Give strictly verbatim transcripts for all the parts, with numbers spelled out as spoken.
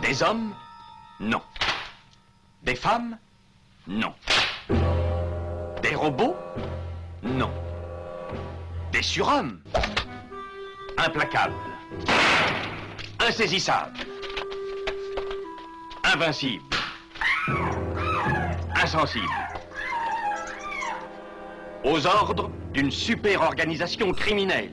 Des hommes? Non. Des femmes? Non. Des robots? Non. Des surhommes? Implacables. Insaisissables. Invincibles. Insensibles. Aux ordres d'une super organisation criminelle.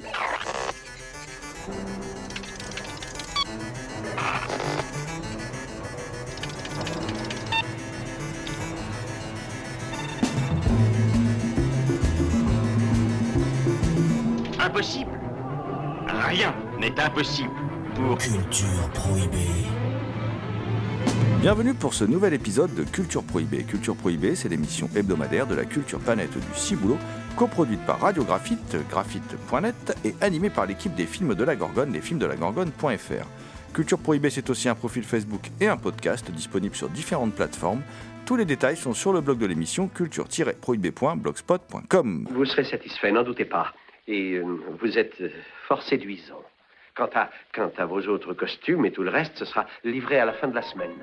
Impossible. Rien n'est impossible pour Culture Prohibée. Bienvenue pour ce nouvel épisode de Culture Prohibée. Culture Prohibée, c'est l'émission hebdomadaire de la culture planète du Ciboulot, coproduite par Radio Graphite, graphite point net et animée par l'équipe des films de la Gorgone, lesfilmsdelagorgone point f r. Culture Prohibée, c'est aussi un profil Facebook et un podcast disponible sur différentes plateformes. Tous les détails sont sur le blog de l'émission culture tiret prohibée point blogspot point com. Vous serez satisfait, n'en doutez pas. Et euh, vous êtes euh, fort séduisant. Quant à, quant à vos autres costumes et tout le reste, ce sera livré à la fin de la semaine.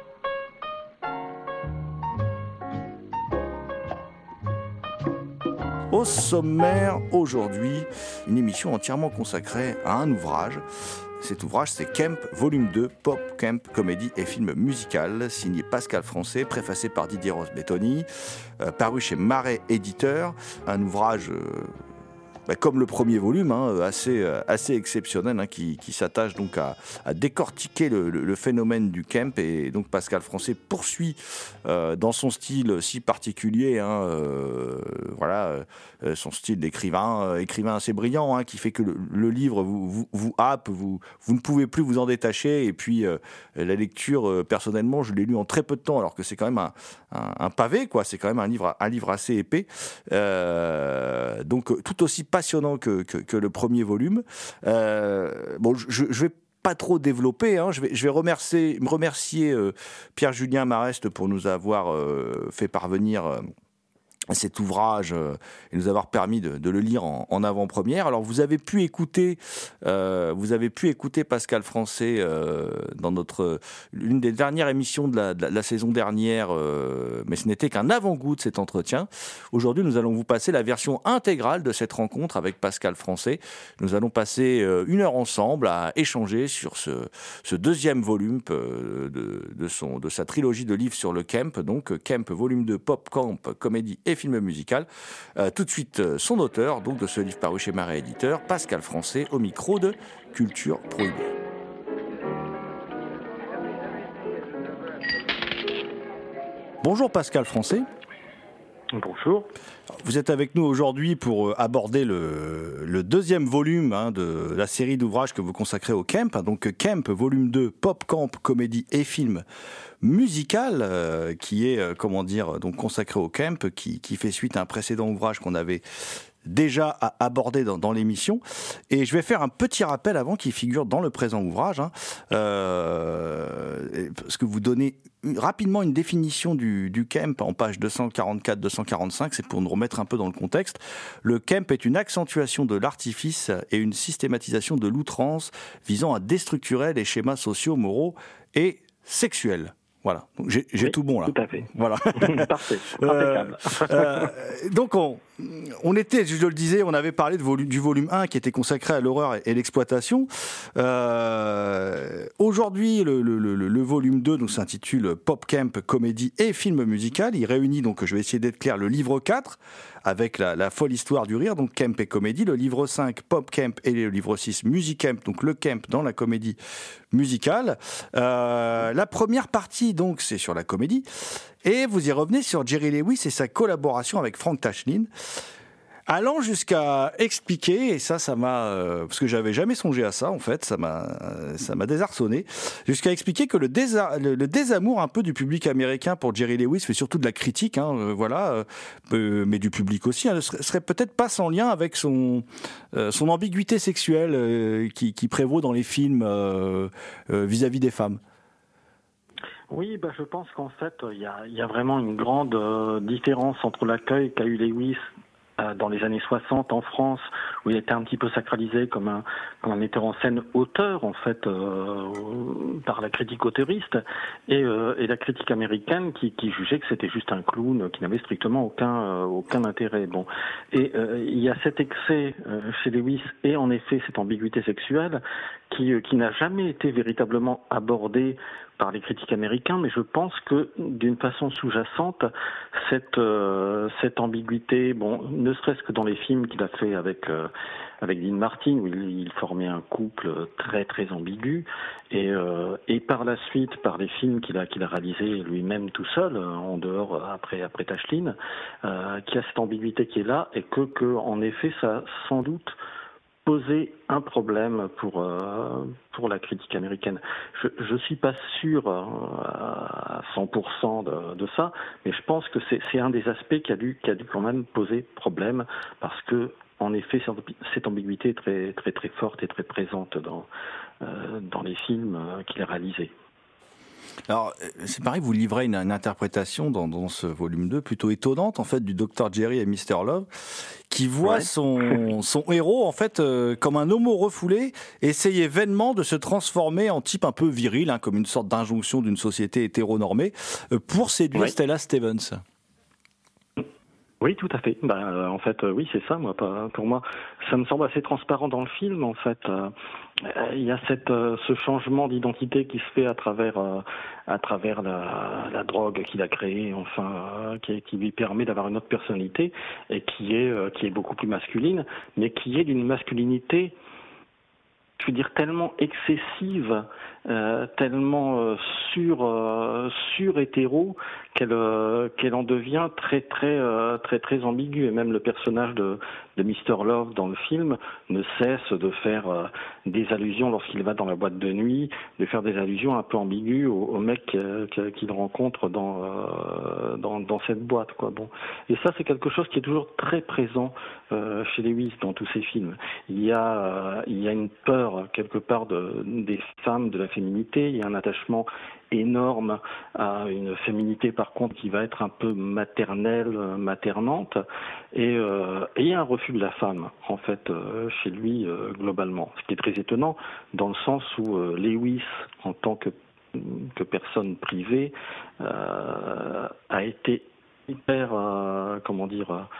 Au sommaire, aujourd'hui, une émission entièrement consacrée à un ouvrage. Cet ouvrage, c'est Kemp, volume deux, Pop, Camp, comédie et film musical, signé Pascal Français, préfacé par Didier Rosbettoni, euh, paru chez Marais Éditeur. Un ouvrage... Euh, Bah, comme le premier volume, hein, assez, assez exceptionnel, hein, qui, qui s'attache donc à, à décortiquer le, le, le phénomène du camp. Et donc Pascal Français poursuit euh, dans son style si particulier, hein, euh, voilà, euh, son style d'écrivain, euh, écrivain assez brillant, hein, qui fait que le, le livre vous, vous, vous happe, vous, vous ne pouvez plus vous en détacher. Et puis euh, la lecture, euh, personnellement, je l'ai lu en très peu de temps, alors que c'est quand même un, un, un pavé, quoi. C'est quand même un livre, un livre assez épais. Euh, donc tout aussi passionnant que, que, que le premier volume. Euh, bon, je, je vais pas trop développer, hein. je vais, je vais remercier, me remercier euh, Pierre-Julien Marest pour nous avoir euh, fait parvenir euh, cet ouvrage euh, et nous avoir permis de, de le lire en, en avant-première. Alors vous avez pu écouter, euh, vous avez pu écouter Pascal Français euh, dans notre l'une des dernières émissions de la, de la, de la saison dernière, euh, mais ce n'était qu'un avant-goût de cet entretien. Aujourd'hui, nous allons vous passer la version intégrale de cette rencontre avec Pascal Français. Nous allons passer euh, une heure ensemble à échanger sur ce, ce deuxième volume euh, de, de, son, de sa trilogie de livres sur le camp, donc Camp volume deux, Pop, Camp, comédie et film musical. Euh, tout de suite, euh, son auteur, donc de ce livre paru chez Marais Éditeur, Pascal Français, au micro de Culture Prohibée. Bonjour Pascal Français. Bonjour. Vous êtes avec nous aujourd'hui pour aborder le, le deuxième volume, hein, de la série d'ouvrages que vous consacrez au camp. Donc Camp, volume deux, Pop, Camp, comédie et film musical, euh, qui est, euh, comment dire, donc consacré au camp, qui, qui fait suite à un précédent ouvrage qu'on avait déjà abordé dans, dans l'émission. Et je vais faire un petit rappel avant qu'il figure dans le présent ouvrage, hein, euh, parce que vous donnez rapidement une définition du, du camp en page deux cent quarante-quatre deux cent quarante-cinq, c'est pour nous remettre un peu dans le contexte. Le camp est une accentuation de l'artifice et une systématisation de l'outrance visant à déstructurer les schémas sociaux, moraux et sexuels. Voilà, donc j'ai, j'ai oui, tout bon là. Tout à fait. Voilà. Parfait. Euh, euh, donc on, on était, je le disais, on avait parlé de volu- du volume un qui était consacré à l'horreur et, et l'exploitation. Euh, aujourd'hui, le, le, le, le volume deux donc, s'intitule Pop Camp, comédie et film musical. Il réunit, donc je vais essayer d'être clair, le livre quatre avec la, la folle histoire du rire, donc Camp et comédie, le livre cinq, Pop Camp, et le livre six, Music Camp, donc le camp dans la comédie musicale. Euh, la première partie, donc, c'est sur la comédie, et vous y revenez sur Jerry Lewis et sa collaboration avec Frank Tashlin, allant jusqu'à expliquer, et ça, ça m'a... Euh, parce que j'avais jamais songé à ça, en fait, ça m'a, euh, ça m'a désarçonné, jusqu'à expliquer que le, désa- le, le désamour un peu du public américain pour Jerry Lewis, mais surtout de la critique, hein, euh, voilà, euh, mais du public aussi, hein, serait, serait peut-être pas sans lien avec son, euh, son ambiguïté sexuelle euh, qui, qui prévaut dans les films euh, euh, vis-à-vis des femmes. Oui, bah, je pense qu'en fait, il y a, y a vraiment une grande euh, différence entre l'accueil qu'a eu Lewis dans les années soixante en France, où il était un petit peu sacralisé comme un, comme un metteur en scène auteur, en fait, euh, par la critique auteuriste, et, euh, et la critique américaine qui, qui jugeait que c'était juste un clown qui n'avait strictement aucun, euh, aucun intérêt. Bon. Et euh, il y a cet excès euh, chez Lewis, et en effet cette ambiguïté sexuelle, qui, euh, qui n'a jamais été véritablement abordée par les critiques américains, mais je pense que d'une façon sous-jacente, cette euh, cette ambiguïté, bon, ne serait-ce que dans les films qu'il a fait avec euh, avec Dean Martin, où il, il formait un couple très très ambigu, et euh, et par la suite par les films qu'il a qu'il a réalisés lui-même tout seul, en dehors après après Tashlin, euh, qui a cette ambiguïté qui est là, et que que en effet ça sans doute poser un problème pour euh, pour la critique américaine. Je je suis pas sûr euh, à cent pour cent de, de ça, mais je pense que c'est c'est un des aspects qui a dû qui a dû quand même poser problème, parce que en effet cette ambiguïté est très très très forte et très présente dans euh, dans les films qu'il a réalisés. Alors, c'est pareil, vous livrez une, une interprétation dans, dans ce volume deux plutôt étonnante, en fait, du docteur Jerry et mister Love, qui voit ouais. son, son héros, en fait, euh, comme un homo refoulé, essayer vainement de se transformer en type un peu viril, hein, comme une sorte d'injonction d'une société hétéronormée, euh, pour séduire ouais. Stella Stevens. Oui, tout à fait. Ben, euh, en fait, euh, oui, c'est ça. Moi, pas, pour moi, ça me semble assez transparent dans le film. En fait, euh, il y a cette, euh, ce changement d'identité qui se fait à travers, euh, à travers la, la drogue qu'il a créée, enfin, euh, qui, qui lui permet d'avoir une autre personnalité et qui est, euh, qui est beaucoup plus masculine, mais qui est d'une masculinité, je veux dire, tellement excessive, euh, tellement euh, sur euh, sur hétéro qu'elle euh, qu'elle en devient très très euh, très très ambiguë. Et même le personnage de de mister Love dans le film ne cesse de faire euh, des allusions lorsqu'il va dans la boîte de nuit, de faire des allusions un peu ambiguës au, au mec euh, qu'il rencontre dans, euh, dans dans cette boîte, quoi. Bon, et ça c'est quelque chose qui est toujours très présent euh, chez Lewis dans tous ses films. Il y a euh, il y a une peur quelque part de, des femmes, de la féminité. Il y a un attachement énorme à une féminité par contre qui va être un peu maternelle, maternante, et, euh, et il y a un refus de la femme en fait euh, chez lui euh, globalement, ce qui est très étonnant dans le sens où euh, Lewis en tant que, que personne privée euh, a été hyper euh, comment dire euh,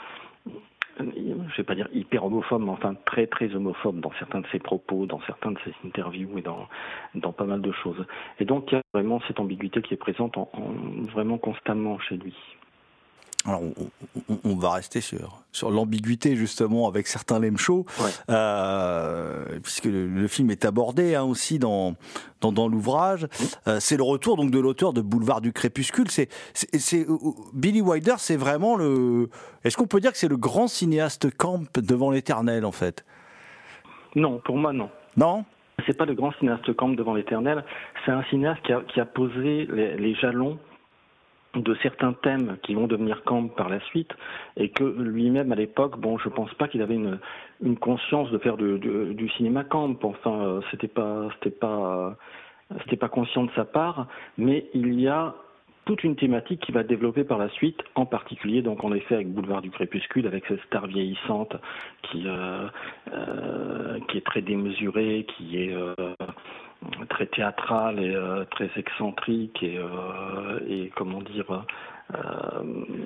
je vais pas dire hyper homophobe, mais enfin très très homophobe dans certains de ses propos, dans certains de ses interviews et dans dans pas mal de choses. Et donc il y a vraiment cette ambiguïté qui est présente en, en, vraiment constamment chez lui. Alors, on, on, on va rester sur, sur l'ambiguïté, justement, avec certains lame shows, ouais. euh, puisque le, le film est abordé hein, aussi dans, dans, dans l'ouvrage. Mmh. Euh, c'est le retour donc, de l'auteur de Boulevard du Crépuscule. C'est, c'est, c'est, Billy Wilder, c'est vraiment le... Est-ce qu'on peut dire que c'est le grand cinéaste camp devant l'éternel, en fait ? Non, pour moi, non. Non ? C'est pas le grand cinéaste camp devant l'éternel. C'est un cinéaste qui a, qui a posé les, les jalons de certains thèmes qui vont devenir camp par la suite, et que lui-même à l'époque, bon, je pense pas qu'il avait une une conscience de faire de, de, du cinéma camp. Enfin, euh, c'était pas c'était pas euh, c'était pas conscient de sa part, mais il y a toute une thématique qui va développer par la suite, en particulier donc en effet avec Boulevard du Crépuscule, avec cette star vieillissante qui euh, euh, qui est très démesurée, qui est euh, très théâtrale et euh, très excentrique et, euh, et comment dire euh,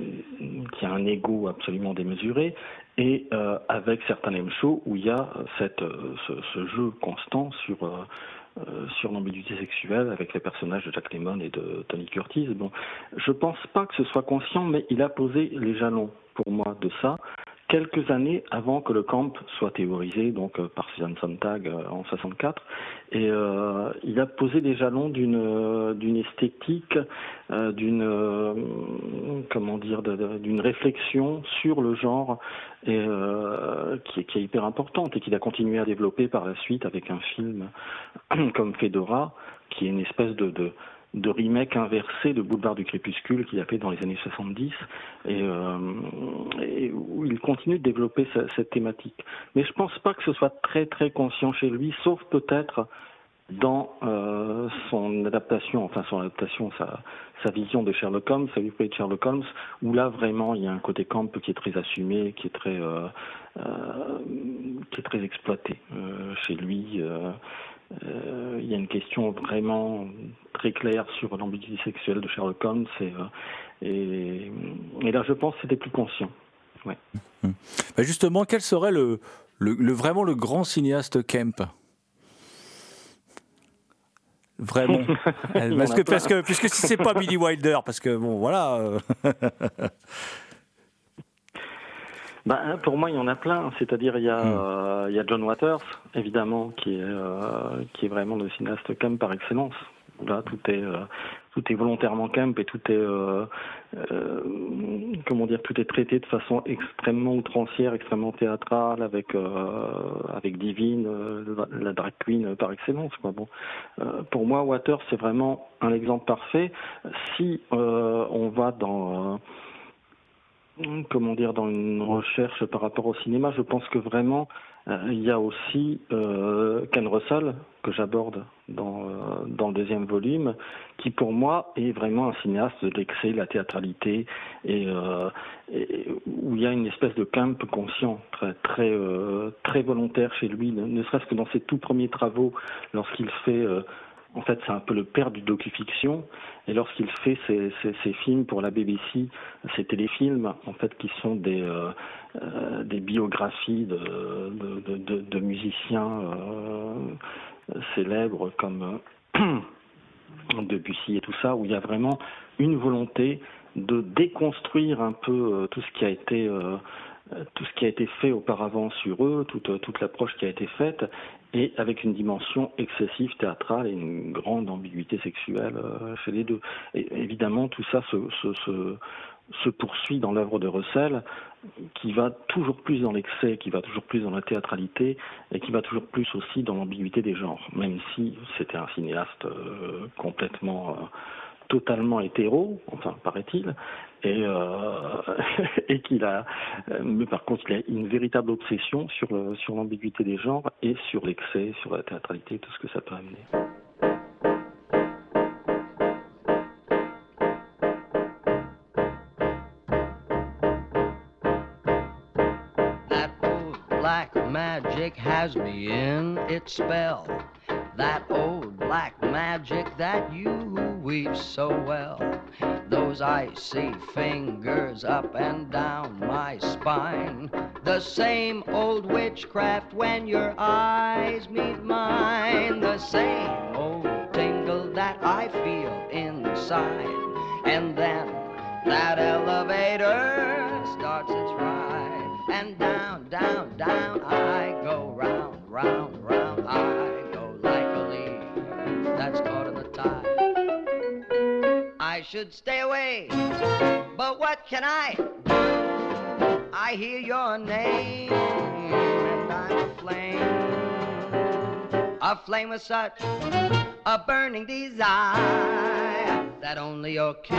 qui a un ego absolument démesuré, et euh, avec certains lame shows où il y a cette, ce, ce jeu constant sur euh, Euh, sur l'ambiguïté sexuelle avec les personnages de Jack Lemmon et de Tony Curtis. Bon, je pense pas que ce soit conscient, mais il a posé les jalons pour moi de ça quelques années avant que le camp soit théorisé donc euh, par Susan Sontag euh, en soixante-quatre, et euh, il a posé les jalons d'une euh, d'une esthétique, euh, d'une euh, comment dire de, de, d'une réflexion sur le genre et euh, qui, est, qui est hyper importante et qu'il a continué à développer par la suite avec un film comme Fedora, qui est une espèce de, de de remake inversé de Boulevard du Crépuscule qu'il a fait dans les années soixante-dix, et, euh, et où il continue de développer sa, cette thématique. Mais je pense pas que ce soit très très conscient chez lui, sauf peut-être dans euh, euh, son adaptation, enfin son adaptation, sa, sa vision de Sherlock Holmes, sa vie de Sherlock Holmes, où là vraiment il y a un côté camp qui est très assumé, qui est très, euh, euh, qui est très exploité euh, chez lui. Euh, euh, il y a une question vraiment très claire sur l'ambiguïté sexuelle de Sherlock Holmes, et, euh, et, et là je pense que c'était plus conscient. Ouais. Mmh. Bah justement, quel serait le, le, le vraiment le grand cinéaste Kemp? Vraiment. parce que, parce que, puisque si c'est pas Billy Wilder, parce que bon, voilà. Euh... ben, pour moi, il y en a plein. C'est-à-dire, il y a, mm. euh, il y a John Waters, évidemment, qui est, euh, qui est vraiment le cinéaste camp par excellence. Là, tout est, euh, tout est volontairement camp et tout est, euh, euh, comment dire, tout est traité de façon extrêmement outrancière, extrêmement théâtrale, avec, euh, avec Divine, euh, la drag queen par excellence, quoi. Bon, euh, pour moi, Waters, c'est vraiment un exemple parfait. Si euh, on va dans, euh, comment dire, dans une recherche par rapport au cinéma, je pense que vraiment euh, il y a aussi euh, Ken Russell, que j'aborde dans, euh, dans le deuxième volume, qui pour moi est vraiment un cinéaste de l'excès, de la théâtralité, et, euh, et où il y a une espèce de camp conscient, très, très, euh, très volontaire chez lui, ne, ne serait-ce que dans ses tout premiers travaux, lorsqu'il fait... Euh, en fait, c'est un peu le père du docu-fiction, et lorsqu'il fait ses, ses, ses films pour la B B C, ces téléfilms, en fait, qui sont des, euh, euh, des biographies de, de, de, de musiciens euh, célèbres comme euh, Debussy et tout ça, où il y a vraiment une volonté de déconstruire un peu euh, tout ce qui a été euh, tout ce qui a été fait auparavant sur eux, toute, toute l'approche qui a été faite, et avec une dimension excessive théâtrale et une grande ambiguïté sexuelle euh, chez les deux. Et évidemment, tout ça se, se, se, se poursuit dans l'œuvre de Russell, qui va toujours plus dans l'excès, qui va toujours plus dans la théâtralité, et qui va toujours plus aussi dans l'ambiguïté des genres, même si c'était un cinéaste euh, complètement... Euh, totalement hétéro, enfin paraît-il, et, euh, et qu'il a, mais par contre il a une véritable obsession sur, le, sur l'ambiguïté des genres et sur l'excès, sur la théâtralité, tout ce que ça peut amener. That old black magic has me in its spell. That old black magic that you weave so well. Those icy fingers up and down my spine. The same old witchcraft when your eyes meet mine. The same old tingle that I feel inside. And then that elevator starts its ride. And down, down, down I go, round, round, round I that's caught in the tide. I should stay away, but what can I do? I hear your name, and I'm a flame, a flame with such a burning desire that only your kiss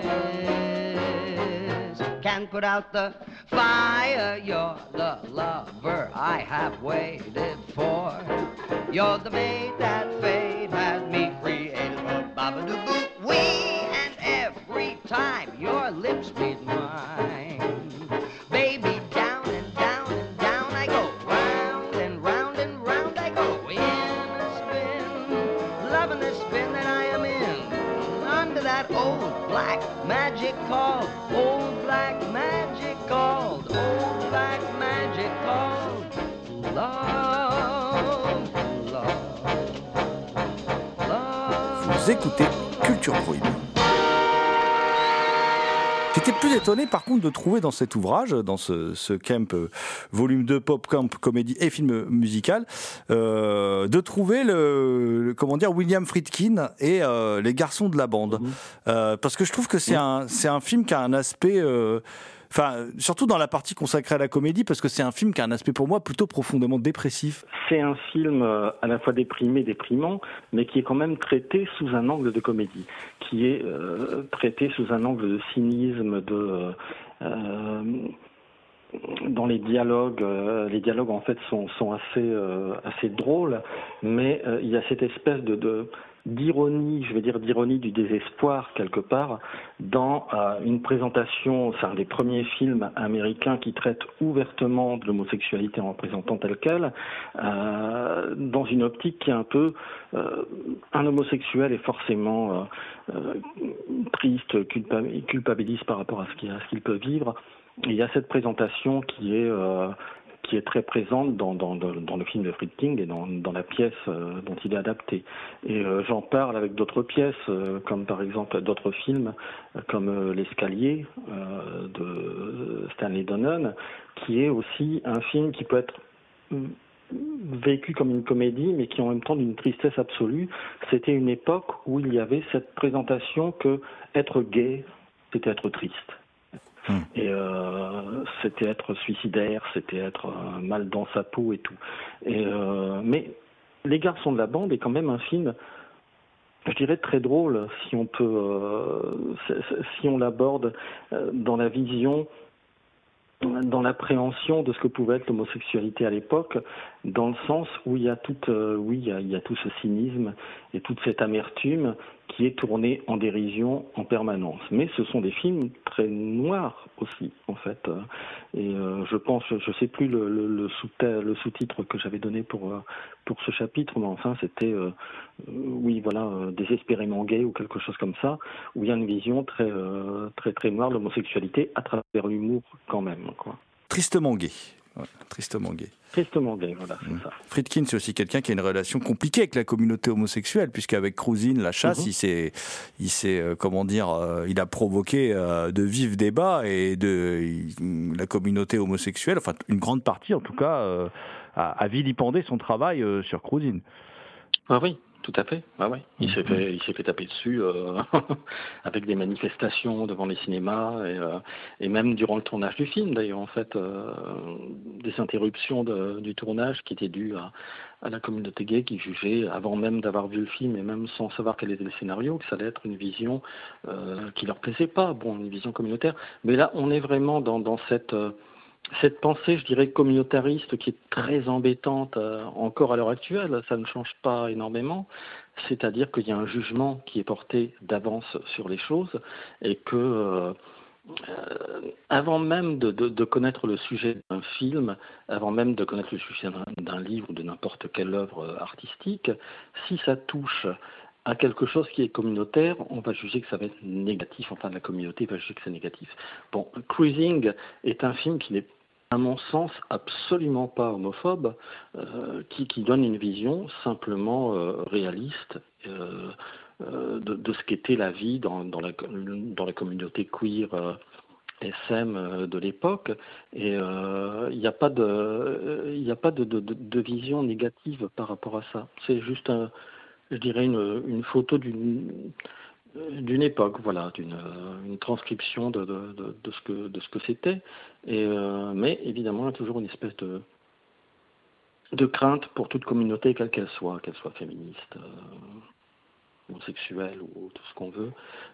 can put out the fire. You're the lover I have waited for. You're the mate that fate has me created for. Babadoo-boo, wee, and every time your lips meet mine, baby, down and down and down I go, round and round and round I go, in a spin, loving the spin that I am in, under that old black magic called, old black magic called, old black magic called love. Vous écoutez Culture Prohibée. J'étais plus étonné par contre de trouver dans cet ouvrage, dans ce, ce camp euh, volume deux Pop Camp comédie et film musical, euh, de trouver le, le comment dire William Friedkin et euh, les garçons de la bande, mmh. euh, parce que je trouve que c'est mmh. un c'est un film qui a un aspect euh, Enfin, surtout dans la partie consacrée à la comédie, parce que c'est un film qui a un aspect pour moi plutôt profondément dépressif. C'est un film à la fois déprimé, déprimant, mais qui est quand même traité sous un angle de comédie, qui est euh, traité sous un angle de cynisme, de... Euh, dans les dialogues, euh, les dialogues en fait sont, sont assez, euh, assez drôles, mais euh, il y a cette espèce de... de d'ironie, je vais dire d'ironie du désespoir quelque part, dans euh, une présentation, c'est un des premiers films américains qui traite ouvertement de l'homosexualité en présentant telle qu'elle, euh, dans une optique qui est un peu, euh, un homosexuel est forcément euh, euh, triste, culpa- culpabilise par rapport à ce qu'il, à ce qu'il peut vivre. Et il y a cette présentation qui est euh, qui est très présente dans, dans, dans le film de Friedkin et dans, dans la pièce euh, dont il est adapté. Et euh, j'en parle avec d'autres pièces, euh, comme par exemple d'autres films, euh, comme euh, L'Escalier euh, de Stanley Donen, qui est aussi un film qui peut être vécu comme une comédie, mais qui en même temps d'une tristesse absolue. C'était une époque où il y avait cette présentation que être gay, c'était être triste. Et euh, c'était être suicidaire, c'était être euh, mal dans sa peau et tout. Et, euh, mais Les Garçons de la Bande est quand même un film, je dirais, très drôle si on peut, euh, si on l'aborde euh, dans la vision, dans l'appréhension de ce que pouvait être l'homosexualité à l'époque, dans le sens où il y a toute, euh, oui, il y a, il y a tout ce cynisme et toute cette amertume qui est tournée en dérision en permanence. Mais ce sont des films très noirs aussi, en fait. Et euh, je pense, je ne sais plus le, le, le, sous le sous-titre que j'avais donné pour, pour ce chapitre, mais enfin c'était, euh, oui, voilà, euh, désespérément gay ou quelque chose comme ça, où il y a une vision très, euh, très, très noire de l'homosexualité à travers l'humour quand même, quoi. Tristement gay. Ouais, tristement gay. Tristement gay, voilà, c'est mmh. ça. Friedkin, c'est aussi quelqu'un qui a une relation compliquée avec la communauté homosexuelle, puisqu'avec Cruisine, La Chasse, mmh. il s'est, il s'est, euh, comment dire, euh, il a provoqué euh, de vifs débats et de il, la communauté homosexuelle, enfin une grande partie en tout cas, euh, a, a vilipendé son travail euh, sur Cruisine. Ah oui. Tout à fait, ah ouais. Il s'est fait, il s'est fait taper dessus euh, avec des manifestations devant les cinémas et, euh, et même durant le tournage du film d'ailleurs en fait, euh, des interruptions de, du tournage qui étaient dues à, à la communauté gay qui jugeait, avant même d'avoir vu le film et même sans savoir quel était le scénario, que ça allait être une vision euh, qui leur plaisait pas, bon, une vision communautaire. Mais là, on est vraiment dans, dans cette... Euh, Cette pensée, je dirais, communautariste qui est très embêtante euh, encore à l'heure actuelle, ça ne change pas énormément, c'est-à-dire qu'il y a un jugement qui est porté d'avance sur les choses et que, euh, euh, avant même de, de, de connaître le sujet d'un film, avant même de connaître le sujet d'un, d'un livre ou de n'importe quelle œuvre artistique, si ça touche à quelque chose qui est communautaire, on va juger que ça va être négatif, enfin la communauté va juger que c'est négatif. Bon, Cruising est un film qui n'est, à mon sens, absolument pas homophobe, euh, qui, qui donne une vision simplement euh, réaliste euh, euh, de, de ce qu'était la vie dans, dans, la, dans la communauté queer euh, S M euh, de l'époque, et il euh, n'y a pas de, il n'y a pas de, de, de, de vision négative par rapport à ça. C'est juste un je dirais une, une photo d'une, d'une époque, voilà, d'une une transcription de, de, de, de, ce que, de ce que c'était. Et, euh, mais évidemment, il y a toujours une espèce de, de crainte pour toute communauté, quelle qu'elle soit, qu'elle soit féministe, euh, homosexuelle ou tout ce qu'on veut,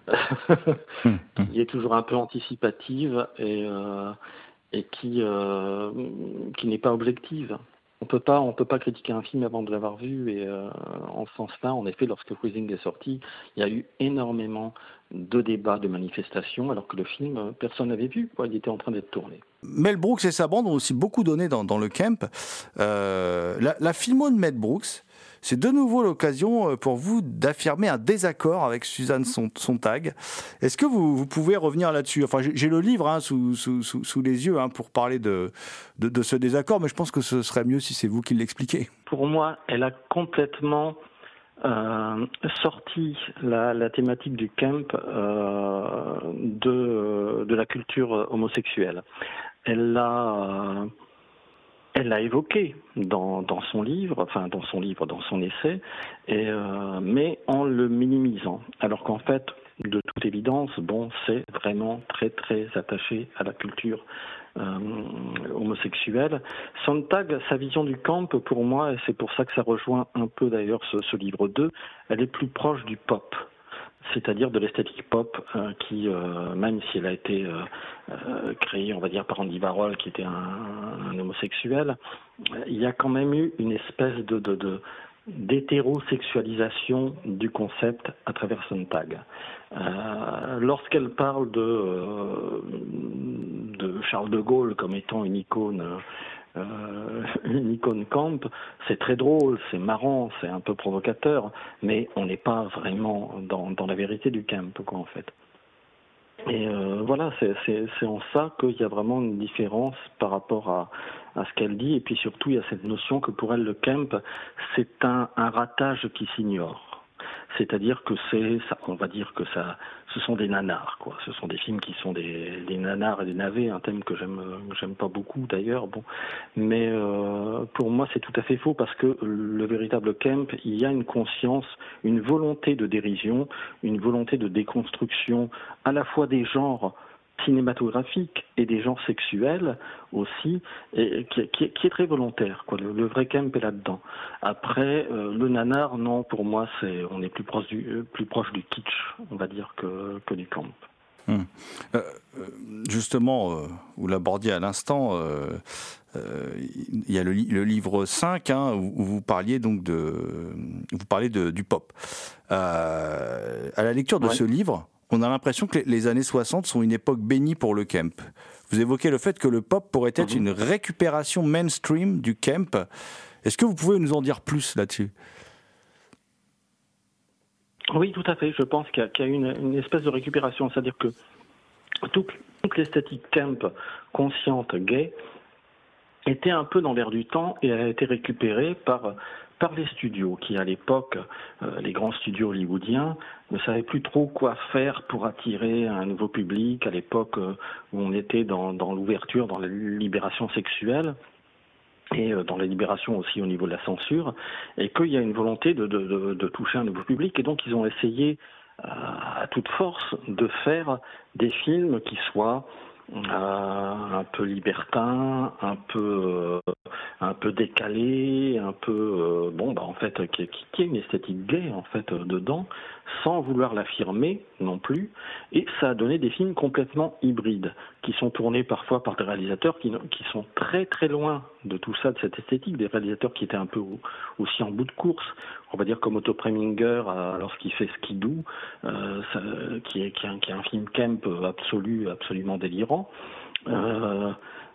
qui est toujours un peu anticipative et, euh, et qui, euh, qui n'est pas objective. On peut pas, on peut pas critiquer un film avant de l'avoir vu et euh, en ce sens-là, en effet, lorsque Cruising est sorti, il y a eu énormément de débats, de manifestations, alors que le film, personne n'avait vu, quoi, il était en train d'être tourné. Mel Brooks et sa bande ont aussi beaucoup donné dans, dans le camp. Euh, la, la filmo de Mel Brooks, c'est de nouveau l'occasion pour vous d'affirmer un désaccord avec Suzanne Sontag. Est-ce que vous, vous pouvez revenir là-dessus ? Enfin, j'ai, j'ai le livre hein, sous, sous, sous, sous les yeux hein, pour parler de, de, de ce désaccord, mais je pense que ce serait mieux si c'est vous qui l'expliquez. Pour moi, elle a complètement euh, sorti la, la thématique du camp euh, de, de la culture homosexuelle. Elle l'a... Euh, Elle l'a évoqué dans, dans son livre, enfin dans son livre, dans son essai, et, euh, mais en le minimisant. Alors qu'en fait, de toute évidence, bon, c'est vraiment très très attaché à la culture euh, homosexuelle. Sontag, sa vision du camp, pour moi, et c'est pour ça que ça rejoint un peu d'ailleurs ce, ce livre deux, elle est plus proche du pop. C'est-à-dire de l'esthétique pop euh, qui, euh, même si elle a été euh, euh, créée, on va dire, par Andy Warhol, qui était un, un homosexuel, il y a quand même eu une espèce de, de, de, d'hétérosexualisation du concept à travers Sontag. Euh, lorsqu'elle parle de, euh, de Charles de Gaulle comme étant une icône, euh, une icône camp, c'est très drôle, c'est marrant, c'est un peu provocateur, mais on n'est pas vraiment dans, dans la vérité du camp, quoi, en fait. Et euh, voilà, c'est, c'est, c'est en ça qu'il y a vraiment une différence par rapport à, à ce qu'elle dit. Et puis surtout, il y a cette notion que pour elle, le camp, c'est un, un ratage qui s'ignore. C'est-à-dire que c'est, ça, on va dire que ça, ce sont des nanars, quoi. Ce sont des films qui sont des, des nanars et des navets, un thème que j'aime, que j'aime pas beaucoup d'ailleurs. Bon, mais euh, pour moi, c'est tout à fait faux parce que le véritable camp, il y a une conscience, une volonté de dérision, une volonté de déconstruction, à la fois des genres cinématographiques et des genres sexuels aussi, et qui, qui, qui est très volontaire, quoi. Le, le vrai camp est là-dedans. Après, euh, le nanar, non, pour moi, c'est, on est plus proche du, euh, plus proche du kitsch, on va dire, que, que du camp. Hum. Euh, justement, euh, vous l'abordiez à l'instant, euh, euh, il y a le, le livre cinq, hein, où, où vous parliez donc de, vous parlez de, du pop. Euh, à la lecture de ouais. ce livre, on a l'impression que les années soixante sont une époque bénie pour le camp. Vous évoquez le fait que le pop pourrait être mmh. une récupération mainstream du camp. Est-ce que vous pouvez nous en dire plus là-dessus ? Oui, tout à fait. Je pense qu'il y a, qu'il y a une, une espèce de récupération. C'est-à-dire que toute, toute l'esthétique camp, consciente, gay, était un peu dans l'air du temps et a été récupérée par... par les studios, qui à l'époque, euh, les grands studios hollywoodiens, ne savaient plus trop quoi faire pour attirer un nouveau public, à l'époque euh, où on était dans, dans l'ouverture, dans la libération sexuelle, et euh, dans la libération aussi au niveau de la censure, et qu'il y a une volonté de, de, de, de toucher un nouveau public, et donc ils ont essayé euh, à toute force de faire des films qui soient Euh, un peu libertin, un peu, euh, un peu décalé, un peu, euh, bon, bah en fait, qui, qui est une esthétique gay en fait euh, dedans, sans vouloir l'affirmer non plus, et ça a donné des films complètement hybrides, qui sont tournés parfois par des réalisateurs qui, qui sont très très loin de tout ça, de cette esthétique, des réalisateurs qui étaient un peu aussi en bout de course, on va dire comme Otto Preminger euh, lorsqu'il fait Skidoo, euh, ça, qui, est, qui, est, qui est un film camp absolu, absolument délirant. Euh,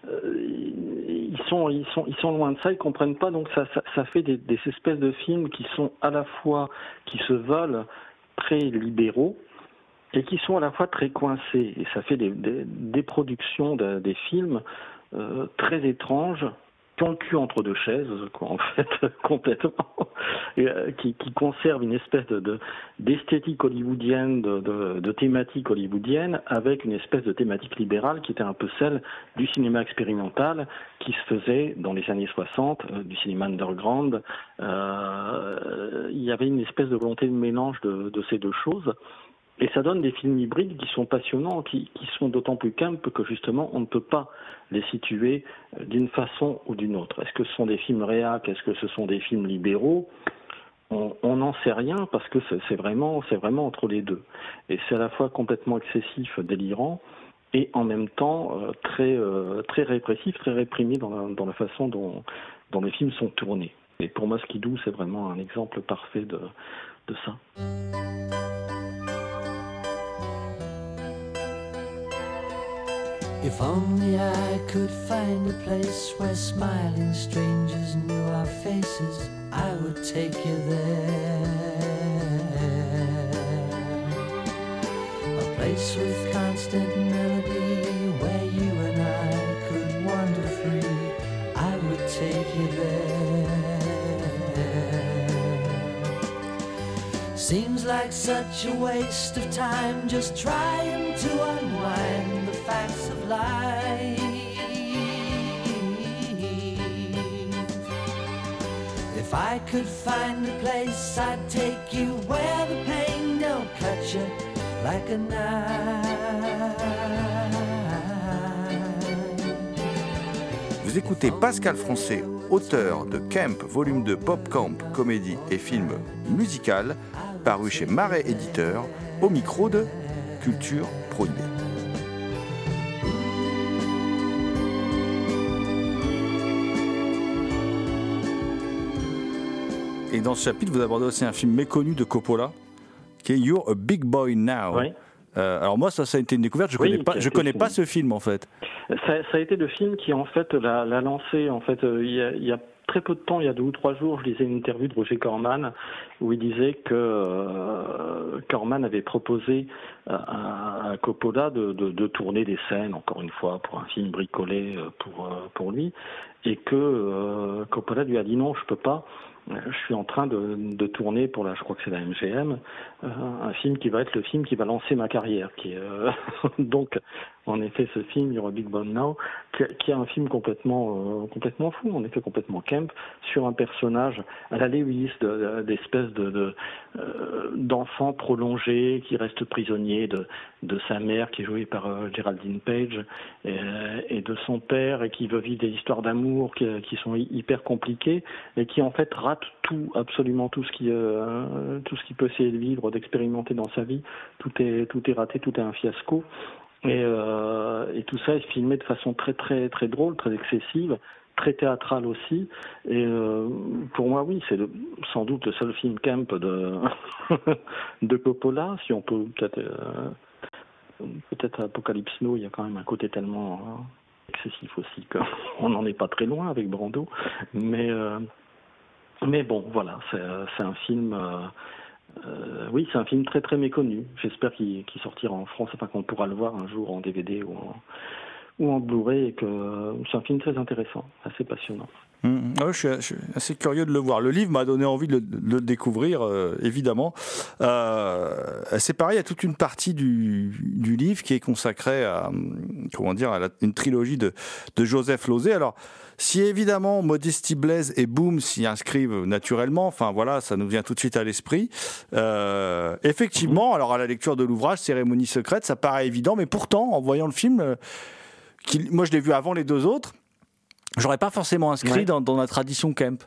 ils sont, ils sont, ils sont loin de ça, ils comprennent pas, donc ça, ça, ça fait des, des espèces de films qui sont à la fois, qui se veulent très libéraux et qui sont à la fois très coincés, et ça fait des, des, des productions, de, des films euh, très étranges, qui ont le cul entre deux chaises, quoi, en fait, complètement, et, euh, qui, qui conservent une espèce de, de, d'esthétique hollywoodienne, de, de, de thématique hollywoodienne, avec une espèce de thématique libérale qui était un peu celle du cinéma expérimental qui se faisait dans les années soixante, euh, du cinéma underground. Euh, il y avait une espèce de volonté de mélange de, de ces deux choses. Et ça donne des films hybrides qui sont passionnants, qui, qui sont d'autant plus camp que justement on ne peut pas les situer d'une façon ou d'une autre. Est-ce que ce sont des films réac, est-ce que ce sont des films libéraux ? On n'en sait rien parce que c'est, c'est, vraiment, c'est vraiment entre les deux. Et c'est à la fois complètement excessif, délirant, et en même temps euh, très, euh, très répressif, très réprimé dans la, dans la façon dont, dont les films sont tournés. Et pour moi, Skidoo, c'est vraiment un exemple parfait de, de ça. If only I could find a place where smiling strangers knew our faces, I would take you there. A place with constant melody where you and I could wander free, I would take you there. Seems like such a waste of time just trying to unwind the facts of life. If I could find a place, I'd take you where the pain don't cut you like a knife. Vous écoutez Pascal Francet, auteur de Camp, volume deux, Pop Camp, comédie et film musical, paru chez Marais Éditeur, au micro de Culture Prohibée. Et dans ce chapitre, vous abordez aussi un film méconnu de Coppola, qui est You're a Big Boy Now. Oui. Euh, alors moi, ça, ça a été une découverte. Je oui, connais pas, je connais pas ce film en fait. Ça, ça a été le film qui en fait l'a, l'a lancé. En fait, euh, il y a, il y a très peu de temps, il y a deux ou trois jours, je lisais une interview de Roger Corman où il disait que euh, Corman avait proposé à, à Coppola de, de, de tourner des scènes, encore une fois, pour un film bricolé pour, pour lui, et que euh, Coppola lui a dit non, je peux pas. Je suis en train de, de tourner pour la, je crois que c'est la M G M, euh, un film qui va être le film qui va lancer ma carrière. Qui est, euh, donc, en effet, ce film, You're a Big Boy Now, qui, qui est un film complètement, euh, complètement fou, en effet complètement camp, sur un personnage à la Lewis, de, de, d'espèce de, de euh, d'enfant prolongé qui reste prisonnier de, de sa mère, qui est jouée par euh, Geraldine Page, et, et de son père, et qui veut vivre des histoires d'amour qui, qui sont hyper compliquées, et qui en fait rate tout, absolument tout ce qui, euh, tout ce qu'il peut essayer de vivre, d'expérimenter dans sa vie. Tout est, tout est raté, tout est un fiasco. Et, euh, et tout ça est filmé de façon très, très, très drôle, très excessive, très théâtrale aussi. Et euh, pour moi, oui, c'est le, sans doute le seul film camp de, de Coppola, si on peut peut-être, euh, peut-être Apocalypse Now, il y a quand même un côté tellement euh, excessif aussi qu'on n'en est pas très loin avec Brando. Mais euh, Mais bon, voilà, c'est, c'est un film, euh, euh, oui, c'est un film très très méconnu. J'espère qu'il, qu'il sortira en France, enfin qu'on pourra le voir un jour en D V D ou en, ou en Blu-ray, et que euh, c'est un film très intéressant, assez passionnant. Mmh. Ouais, je, suis, je suis assez curieux de le voir. Le livre m'a donné envie de le, de le découvrir, euh, évidemment. Euh, c'est pareil, il y a toute une partie du, du livre qui est consacrée à, comment dire, à la, une trilogie de, de Joseph Losey. Alors, si évidemment Modesty Blaise et Boom s'y inscrivent naturellement, enfin voilà, ça nous vient tout de suite à l'esprit. Euh, effectivement, alors à la lecture de l'ouvrage Cérémonie secrète, ça paraît évident, mais pourtant, en voyant le film, euh, qui, moi je l'ai vu avant les deux autres, j'aurais pas forcément inscrit ouais. dans, dans la tradition camp.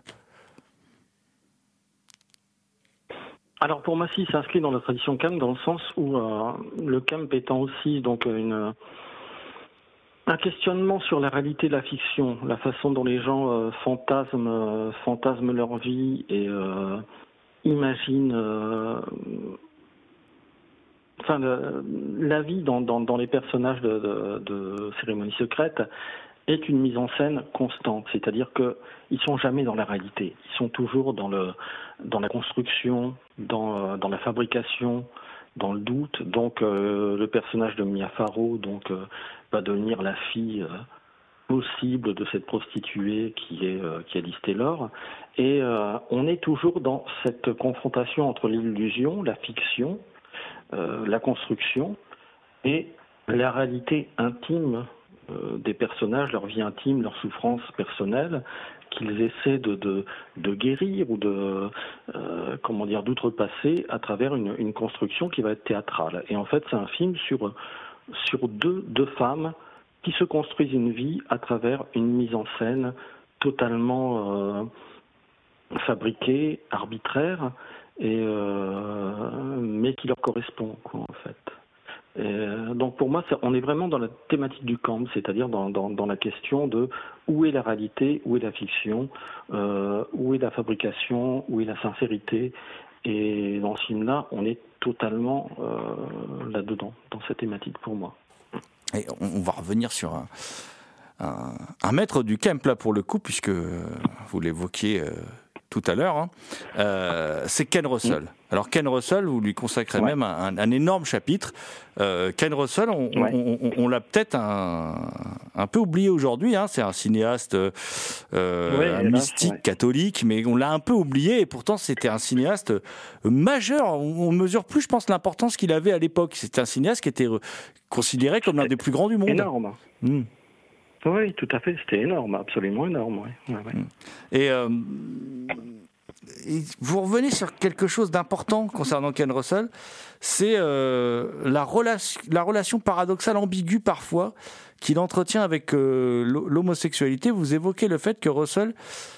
Alors pour moi, si, c'est inscrit dans la tradition camp dans le sens où euh, le camp étant aussi donc une un questionnement sur la réalité de la fiction, la façon dont les gens euh, fantasment, euh, fantasment leur vie et euh, imaginent, euh, enfin, le, la vie dans, dans, dans les personnages de, de, de Cérémonie secrète est une mise en scène constante, c'est-à-dire qu'ils sont jamais dans la réalité, ils sont toujours dans le, dans la construction, dans, dans la fabrication, dans le doute. Donc euh, le personnage de Mia Farrow donc euh, va devenir la fille euh, possible de cette prostituée qui est euh, qui est Liz Taylor, et euh, on est toujours dans cette confrontation entre l'illusion, la fiction, euh, la construction et la réalité intime euh, des personnages, leur vie intime, leur souffrance personnelle, qu'ils essaient de, de, de guérir ou de euh, comment dire d'outrepasser à travers une, une construction qui va être théâtrale. Et en fait, c'est un film sur sur deux deux femmes qui se construisent une vie à travers une mise en scène totalement euh, fabriquée, arbitraire, et euh, mais qui leur correspond, quoi, en fait. Et donc pour moi, on est vraiment dans la thématique du camp, c'est-à-dire dans, dans, dans la question de où est la réalité, où est la fiction, euh, où est la fabrication, où est la sincérité. Et dans ce film-là, on est totalement euh, là-dedans, dans cette thématique pour moi. Et on va revenir sur un, un, un maître du camp là pour le coup, puisque vous l'évoquiez euh, tout à l'heure, hein. euh, c'est Ken Russell. Mmh. Alors Ken Russell, vous lui consacrez ouais. même un, un énorme chapitre. Euh, Ken Russell, on, ouais. on, on, on l'a peut-être un, un peu oublié aujourd'hui, hein. C'est un cinéaste euh, ouais, un mystique, ouais. catholique, mais on l'a un peu oublié, et pourtant c'était un cinéaste majeur. On ne mesure plus, je pense, l'importance qu'il avait à l'époque. C'était un cinéaste qui était considéré comme l'un des plus grands du monde. Énorme. Mmh. Oui, tout à fait, c'était énorme, absolument énorme. Ouais. Ouais, ouais. Et, euh, et vous revenez sur quelque chose d'important concernant Ken Russell, c'est euh, la, relation, la relation paradoxale, ambiguë parfois, qu'il entretient avec euh, l'homosexualité. Vous évoquez le fait que Russell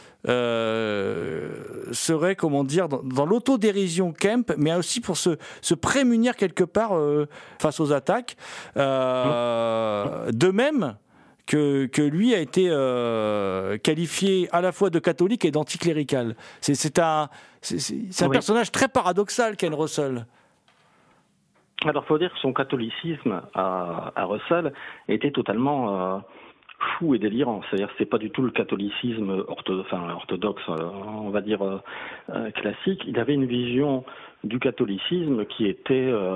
euh, serait, comment dire, dans, dans l'autodérision camp, mais aussi pour se, se prémunir quelque part euh, face aux attaques. Euh, de même que, que lui a été euh, qualifié à la fois de catholique et d'anticlérical. C'est, c'est un, c'est, c'est un oui. personnage très paradoxal, Ken Russell. Alors, il faut dire que son catholicisme à, à Russell était totalement euh, fou et délirant. C'est-à-dire que c'est pas du tout le catholicisme ortho, enfin, orthodoxe, euh, on va dire euh, euh, classique. Il avait une vision du catholicisme qui était, euh,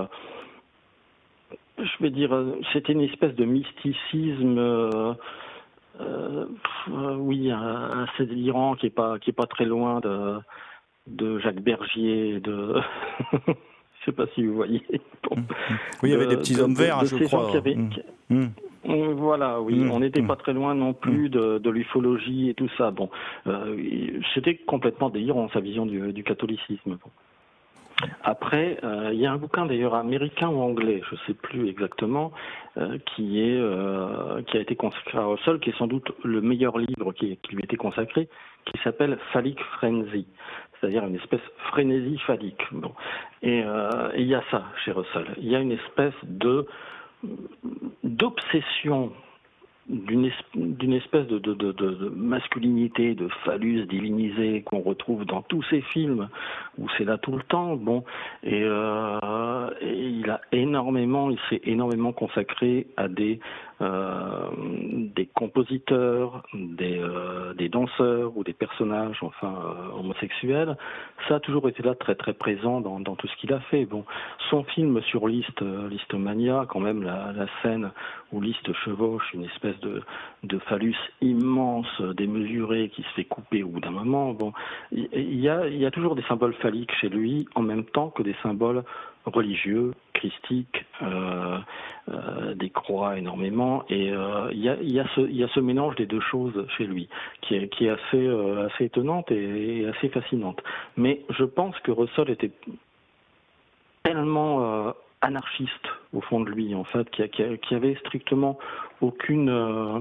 je vais dire, c'était une espèce de mysticisme, euh, euh, oui, assez délirant, qui est pas, qui est pas très loin de, de Jacques Bergier, de je sais pas si vous voyez. Bon. Oui, il y avait des petits de, hommes verts, de, je de crois. Qui avaient, mmh. Mmh. Voilà, oui, mmh. on n'était mmh. pas très loin non plus de, de l'ufologie et tout ça. Bon, euh, c'était complètement délirant sa vision du, du catholicisme. Bon. Après, euh, il y a un bouquin d'ailleurs américain ou anglais, je ne sais plus exactement, euh, qui est euh, qui a été consacré à Russell, qui est sans doute le meilleur livre qui, qui lui a été consacré, qui s'appelle Phallic Frenzy, c'est-à-dire une espèce de frénésie phallique. Bon. Et euh, il y a ça chez Russell. Il y a une espèce de d'obsession d'une, d'une espèce de, de, de, de masculinité, de phallus divinisé qu'on retrouve dans tous ces films où c'est là tout le temps. Bon, et, euh, et il a énormément, il s'est énormément consacré à des euh, des compositeurs, des euh, des danseurs ou des personnages, enfin euh, homosexuels. Ça a toujours été là très très présent dans dans tout ce qu'il a fait. Bon, son film sur Liszt, euh, Listomania, quand même la, la scène où Liszt chevauche une espèce de, de phallus immense, démesuré, qui se fait couper au bout d'un moment. Bon, il y a, il y a toujours des symboles phalliques chez lui, en même temps que des symboles religieux, christiques, euh, euh, des croix énormément, et euh, il y a, il y a ce, il y a ce mélange des deux choses chez lui, qui est, qui est assez, euh, assez étonnante et, et assez fascinante. Mais je pense que Russell était tellement euh, anarchiste au fond de lui, en fait, qui, qui, qui avait strictement aucune euh,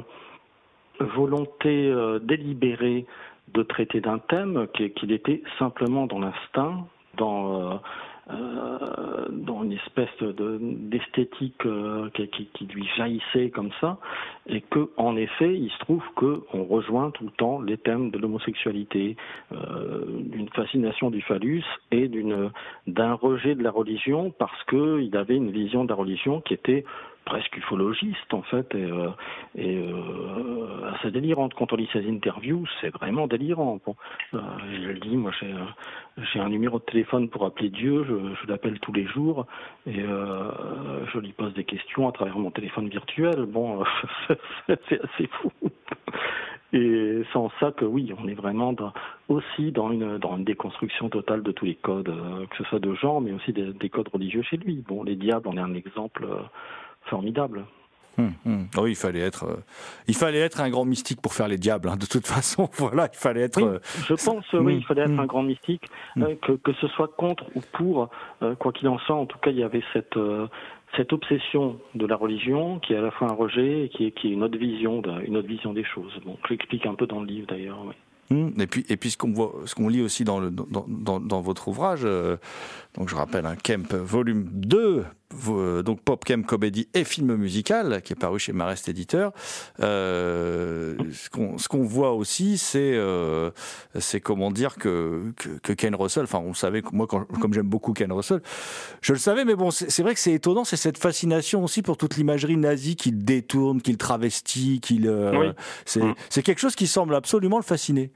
volonté euh, délibérée de traiter d'un thème, qu'il était simplement dans l'instinct, dans euh, euh, dans une espèce de, d'esthétique euh, qui, qui, qui lui jaillissait comme ça, et que en effet, il se trouve qu'on rejoint tout le temps les thèmes de l'homosexualité, euh, d'une fascination du phallus et d'une d'un rejet de la religion, parce que il avait une vision de la religion qui était presque ufologiste en fait, et, euh, et euh, assez délirante. Quand on lit ses interviews, c'est vraiment délirant. Bon, euh, je le dis, moi j'ai, j'ai un numéro de téléphone pour appeler Dieu, je, je l'appelle tous les jours, et euh, je lui pose des questions à travers mon téléphone virtuel. Bon, c'est assez fou. Et c'est en ça que oui, on est vraiment dans, aussi dans une, dans une déconstruction totale de tous les codes, euh, que ce soit de genre, mais aussi des, des codes religieux chez lui. Bon, les diables, on est un exemple euh, formidable. Hum, hum. Oui, il fallait être, euh, il fallait être un grand mystique pour faire les diables. Hein. De toute façon, voilà, il fallait être. Oui, euh... je pense, euh, hum, oui, il fallait être hum. un grand mystique, euh, que que ce soit contre ou pour, euh, quoi qu'il en soit. En tout cas, il y avait cette euh, cette obsession de la religion qui est à la fois un rejet et qui est qui est une autre vision, de, une autre vision des choses. Bon, je l'explique un peu dans le livre d'ailleurs. Oui. Et puis, et puis ce qu'on voit, ce qu'on lit aussi dans, le, dans, dans, dans votre ouvrage, euh, donc je rappelle, un Kemp volume deux, euh, donc Pop Kemp Comédie et film musical, qui est paru chez Marest Éditeur. Euh, ce, qu'on, ce qu'on voit aussi, c'est, euh, c'est comment dire que, que, que Ken Russell, enfin on savait, moi quand, comme j'aime beaucoup Ken Russell, je le savais, mais bon, c'est, c'est vrai que c'est étonnant, c'est cette fascination aussi pour toute l'imagerie nazie qu'il détourne, qu'il travestit, qu'il, euh, oui. c'est, mmh. c'est quelque chose qui semble absolument le fasciner.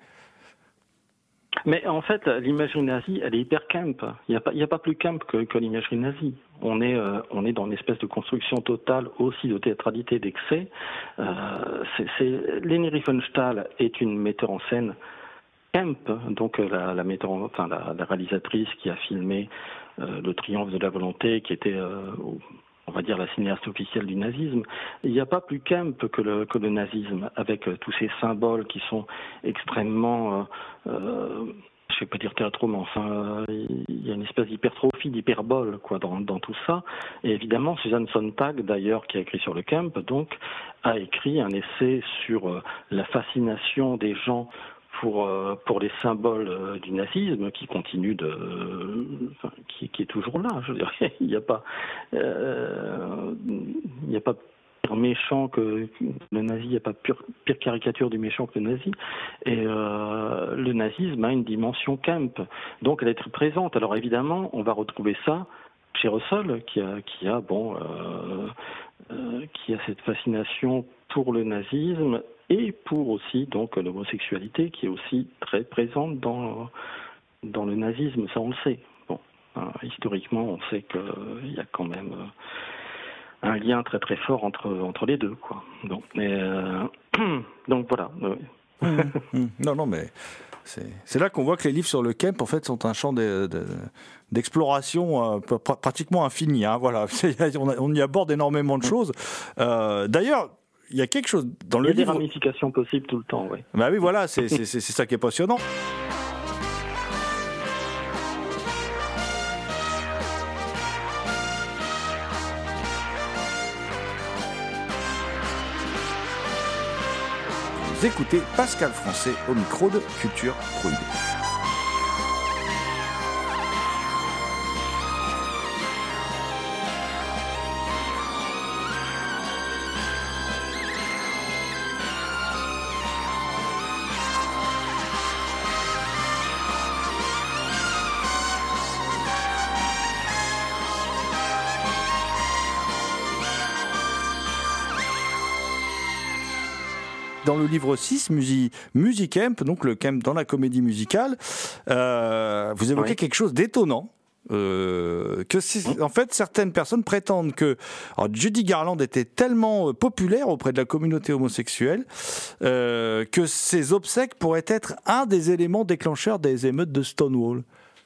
Mais en fait, l'imagerie nazie, elle est hyper camp. Il n'y a pas, il y a pas plus camp que, que l'imagerie nazie. On est, euh, on est dans une espèce de construction totale aussi de théâtralité, d'excès. Euh, c'est, c'est, Leni Riefenstahl est une metteur en scène camp, donc la, la metteur, en, enfin la, la réalisatrice qui a filmé euh, Le Triomphe de la volonté, qui était euh, on va dire la cinéaste officielle du nazisme. Il n'y a pas plus camp que le, que le nazisme, avec euh, tous ces symboles qui sont extrêmement, euh, euh, je ne vais pas dire théâtraux, mais enfin, il y a une espèce d'hypertrophie, d'hyperbole quoi, dans, dans tout ça. Et évidemment, Suzanne Sontag, d'ailleurs, qui a écrit sur le camp, donc, a écrit un essai sur euh, la fascination des gens pour euh, pour les symboles euh, du nazisme qui continue de euh, enfin, qui qui est toujours là, je veux dire, il n'y a pas euh, il n'y a pas pire méchant que le nazi, il n'y a pas pire, pire caricature du méchant que le nazi. Et euh, le nazisme a une dimension camp, donc elle est très présente. Alors évidemment, on va retrouver ça chez Russell, qui a, qui a bon, euh, euh, qui a cette fascination pour le nazisme et pour aussi donc l'homosexualité, qui est aussi très présente dans dans le nazisme. Ça, on le sait. Bon, euh, historiquement, on sait qu'il euh, y a quand même euh, un lien très très fort entre entre les deux, quoi. Donc, mais euh, donc voilà. Mmh, mmh. Non, non, mais c'est, c'est là qu'on voit que les livres sur le camp, en fait, sont un champ de, de, d'exploration euh, pr- pratiquement infini. Hein, voilà, on, a, on y aborde énormément de choses. Euh, d'ailleurs, il y a quelque chose dans le livre. Il y a livre... des ramifications possibles tout le temps, oui. Bah oui, voilà, c'est, c'est, c'est, c'est ça qui est passionnant. Vous écoutez Pascal Français au micro de Culture Prohibée. Dans le livre six, Musi, Musicamp, donc le camp dans la comédie musicale, euh, vous évoquez oui. quelque chose d'étonnant. Euh, que c'est, en fait, certaines personnes prétendent que alors, Judy Garland était tellement populaire auprès de la communauté homosexuelle euh, que ses obsèques pourraient être un des éléments déclencheurs des émeutes de Stonewall.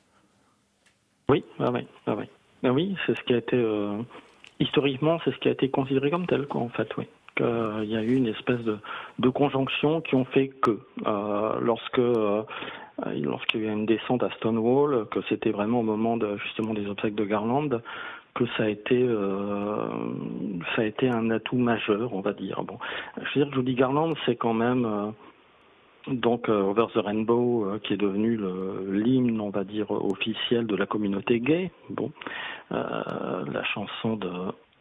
Oui, ah oui, ah oui. Ah oui, c'est ce qui a été euh, historiquement, c'est ce qui a été considéré comme tel, quoi, en fait, oui. Qu'il y a eu une espèce de, de conjonction qui ont fait que euh, lorsque euh, lorsqu'il y a eu une descente à Stonewall, que c'était vraiment au moment de, justement des obsèques de Garland, que ça a été euh, ça a été un atout majeur, on va dire. Bon, je veux dire que Judy Garland, c'est quand même euh, donc euh, Over the Rainbow, euh, qui est devenu le, l'hymne, on va dire, officiel de la communauté gay. Bon, euh, la chanson de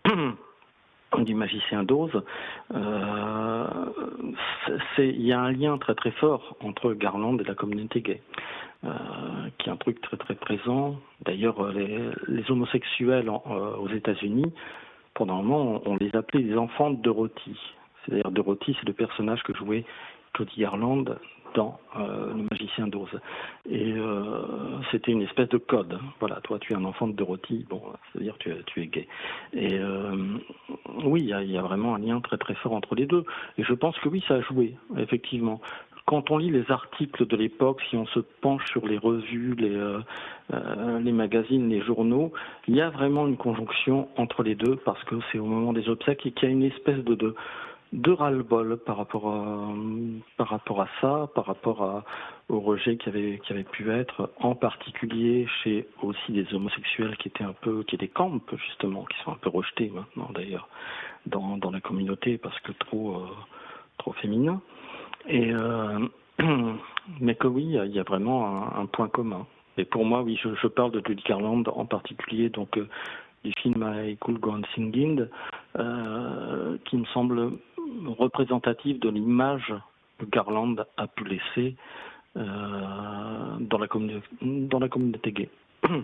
du magicien d'Oz, euh, c'est, il y a un lien très très fort entre Garland et la communauté gay, euh, qui est un truc très très présent. D'ailleurs, les, les homosexuels en, euh, aux États-Unis, pendant un moment, on, on les appelait les enfants de Dorothy. C'est-à-dire Dorothy, c'est le personnage que jouait Judy Garland dans euh, Le magicien d'Oz. Et euh, c'était une espèce de code. Voilà, toi tu es un enfant de Dorothy, bon, c'est-à-dire tu, tu es gay. Et euh, oui, il y a, y a vraiment un lien très très fort entre les deux. Et je pense que oui, ça a joué, effectivement. Quand on lit les articles de l'époque, si on se penche sur les revues, les, euh, euh, les magazines, les journaux, il y a vraiment une conjonction entre les deux, parce que c'est au moment des obsèques et qu'il y a une espèce de... de de ras-le-bol par rapport à par rapport à ça, par rapport à, au rejet qui avait qui avait pu être, en particulier chez aussi des homosexuels qui étaient un peu qui étaient camp justement, qui sont un peu rejetés maintenant d'ailleurs dans dans la communauté parce que trop euh, trop féminins. Et euh, mais que oui, il y a vraiment un, un point commun. Et pour moi, oui, je, je parle de Judy Garland en particulier, donc euh, du film I Could Go On Singing, euh, qui me semble représentatif de l'image que Garland a pu laisser euh, dans, la communi- dans la communauté gay.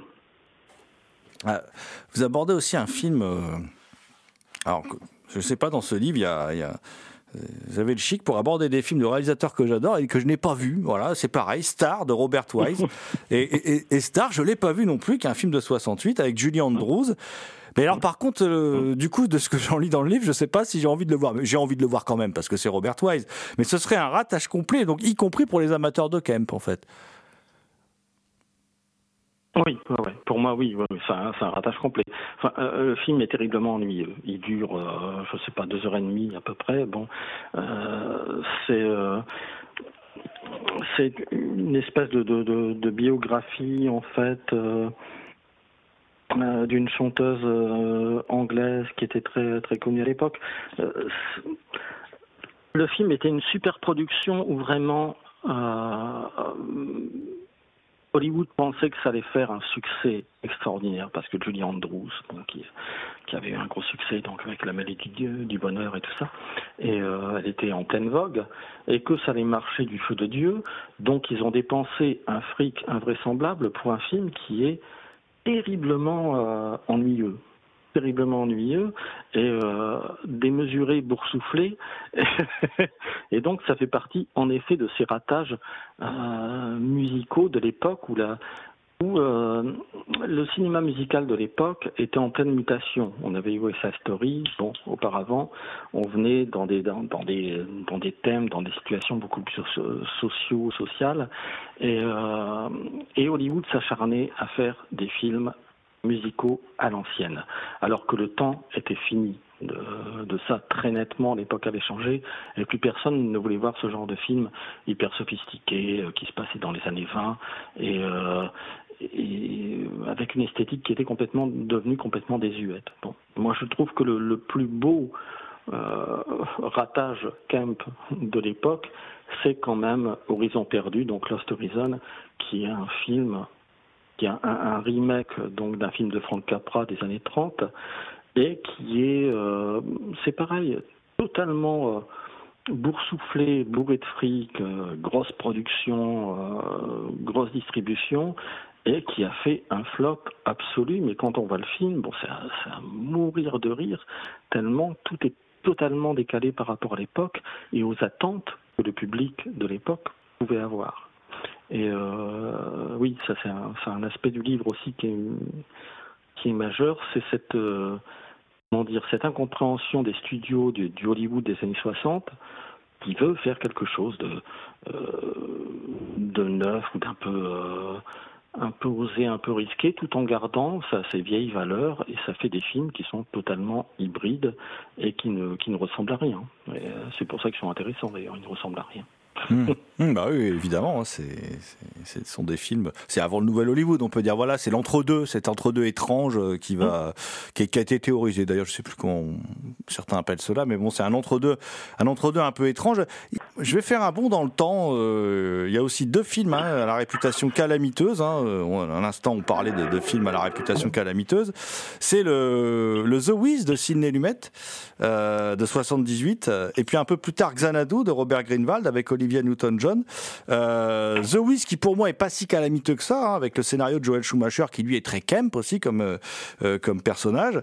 Ah, vous abordez aussi un film, euh, alors je ne sais pas, dans ce livre, il y a, il y a vous avez le chic pour aborder des films de réalisateurs que j'adore et que je n'ai pas vu. Voilà, c'est pareil. Star de Robert Wise. et, et, et Star, je l'ai pas vu non plus, qu'un film de soixante-huit avec Julie Andrews. Mais alors, par contre, euh, du coup, de ce que j'en lis dans le livre, je sais pas si j'ai envie de le voir. Mais j'ai envie de le voir quand même parce que c'est Robert Wise. Mais ce serait un ratage complet, donc y compris pour les amateurs de camp, en fait. Oui, ouais, pour moi, oui, ouais, c'est, un, c'est un ratage complet. Enfin, euh, le film est terriblement ennuyeux. Il dure, euh, je sais pas, deux heures et demie à peu près. Bon, euh, c'est euh, c'est une espèce de, de, de, de biographie en fait euh, euh, d'une chanteuse euh, anglaise qui était très très connue à l'époque. Euh, le film était une super production où vraiment euh, Hollywood pensait que ça allait faire un succès extraordinaire parce que Julie Andrews, bon, qui, qui avait eu un gros succès donc avec La Mélodie du, du bonheur et tout ça, et euh, elle était en pleine vogue, et que ça allait marcher du feu de Dieu. Donc ils ont dépensé un fric invraisemblable pour un film qui est terriblement euh, ennuyeux. terriblement ennuyeux et euh, démesuré, boursouflé. Et donc, ça fait partie, en effet, de ces ratages euh, musicaux de l'époque où, la, où euh, le cinéma musical de l'époque était en pleine mutation. On avait eu West Side Story, bon, auparavant, on venait dans des, dans, dans, des, dans des thèmes, dans des situations beaucoup plus sociaux, sociales, et, euh, et Hollywood s'acharnait à faire des films musicaux à l'ancienne, alors que le temps était fini de, de ça. Très nettement, l'époque avait changé et plus personne ne voulait voir ce genre de film hyper sophistiqué euh, qui se passait dans les années vingt et, euh, et avec une esthétique qui était complètement devenue complètement désuète. Bon, moi je trouve que le, le plus beau euh, ratage camp de l'époque, c'est quand même Horizon perdu, donc Lost Horizon, qui est un film qui est un, un remake donc d'un film de Frank Capra des années trente et qui est, euh, c'est pareil, totalement euh, boursouflé, bourré de fric, euh, grosse production, euh, grosse distribution, et qui a fait un flop absolu. Mais quand on voit le film, bon, c'est à, c'est à mourir de rire, tellement tout est totalement décalé par rapport à l'époque et aux attentes que le public de l'époque pouvait avoir. Et euh, oui, ça c'est un, c'est un aspect du livre aussi qui est, qui est majeur, c'est cette, euh, comment dire, cette incompréhension des studios du, du Hollywood des années soixante qui veut faire quelque chose de, euh, de neuf ou d'un peu, euh, un peu osé, un peu risqué, tout en gardant ça, ses vieilles valeurs, et ça fait des films qui sont totalement hybrides et qui ne, qui ne ressemblent à rien. Et c'est pour ça qu'ils sont intéressants d'ailleurs, ils ne ressemblent à rien. Mmh. Mmh, bah oui, évidemment, c'est, c'est, ce sont des films. C'est avant le nouvel Hollywood, on peut dire. Voilà, c'est l'entre-deux, cet entre-deux étrange qui va, mmh. qui, qui a été théorisé. D'ailleurs, je sais plus comment on, certains appellent cela, mais bon, c'est un entre-deux, un entre-deux un peu étrange. Je vais faire un bond dans le temps. Euh, il y a aussi deux films hein, à la réputation calamiteuse. Hein. À l'instant, on parlait de, de films à la réputation calamiteuse. C'est le, le The Wiz de Sidney Lumet euh, de soixante-dix-huit, et puis un peu plus tard Xanadu de Robert Greenwald avec Olivia Newton-John. Euh, The Wiz qui pour moi est pas si calamiteux que ça, hein, avec le scénario de Joel Schumacher qui lui est très camp aussi comme euh, comme personnage.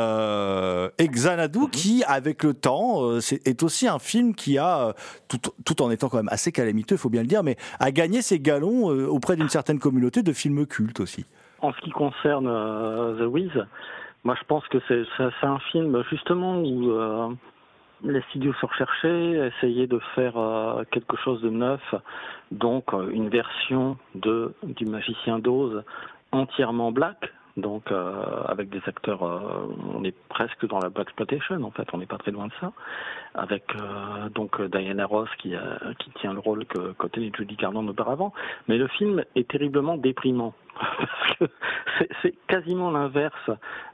Euh, et Xanadu qui avec le temps euh, c'est, est aussi un film qui a tout, tout en étant quand même assez calamiteux, il faut bien le dire, mais a gagné ses galons euh, auprès d'une certaine communauté de films cultes aussi. En ce qui concerne euh, The Wiz, moi je pense que c'est, c'est, c'est un film justement où euh, les studios se recherchaient, essayaient de faire euh, quelque chose de neuf, donc euh, une version de du Magicien d'Oz entièrement black, donc euh, avec des acteurs, euh, on est presque dans la blaxploitation en fait, on n'est pas très loin de ça, avec euh, donc Diana Ross qui, euh, qui tient le rôle que côté de Judy Garland auparavant, mais le film est terriblement déprimant. Parce que c'est, c'est quasiment l'inverse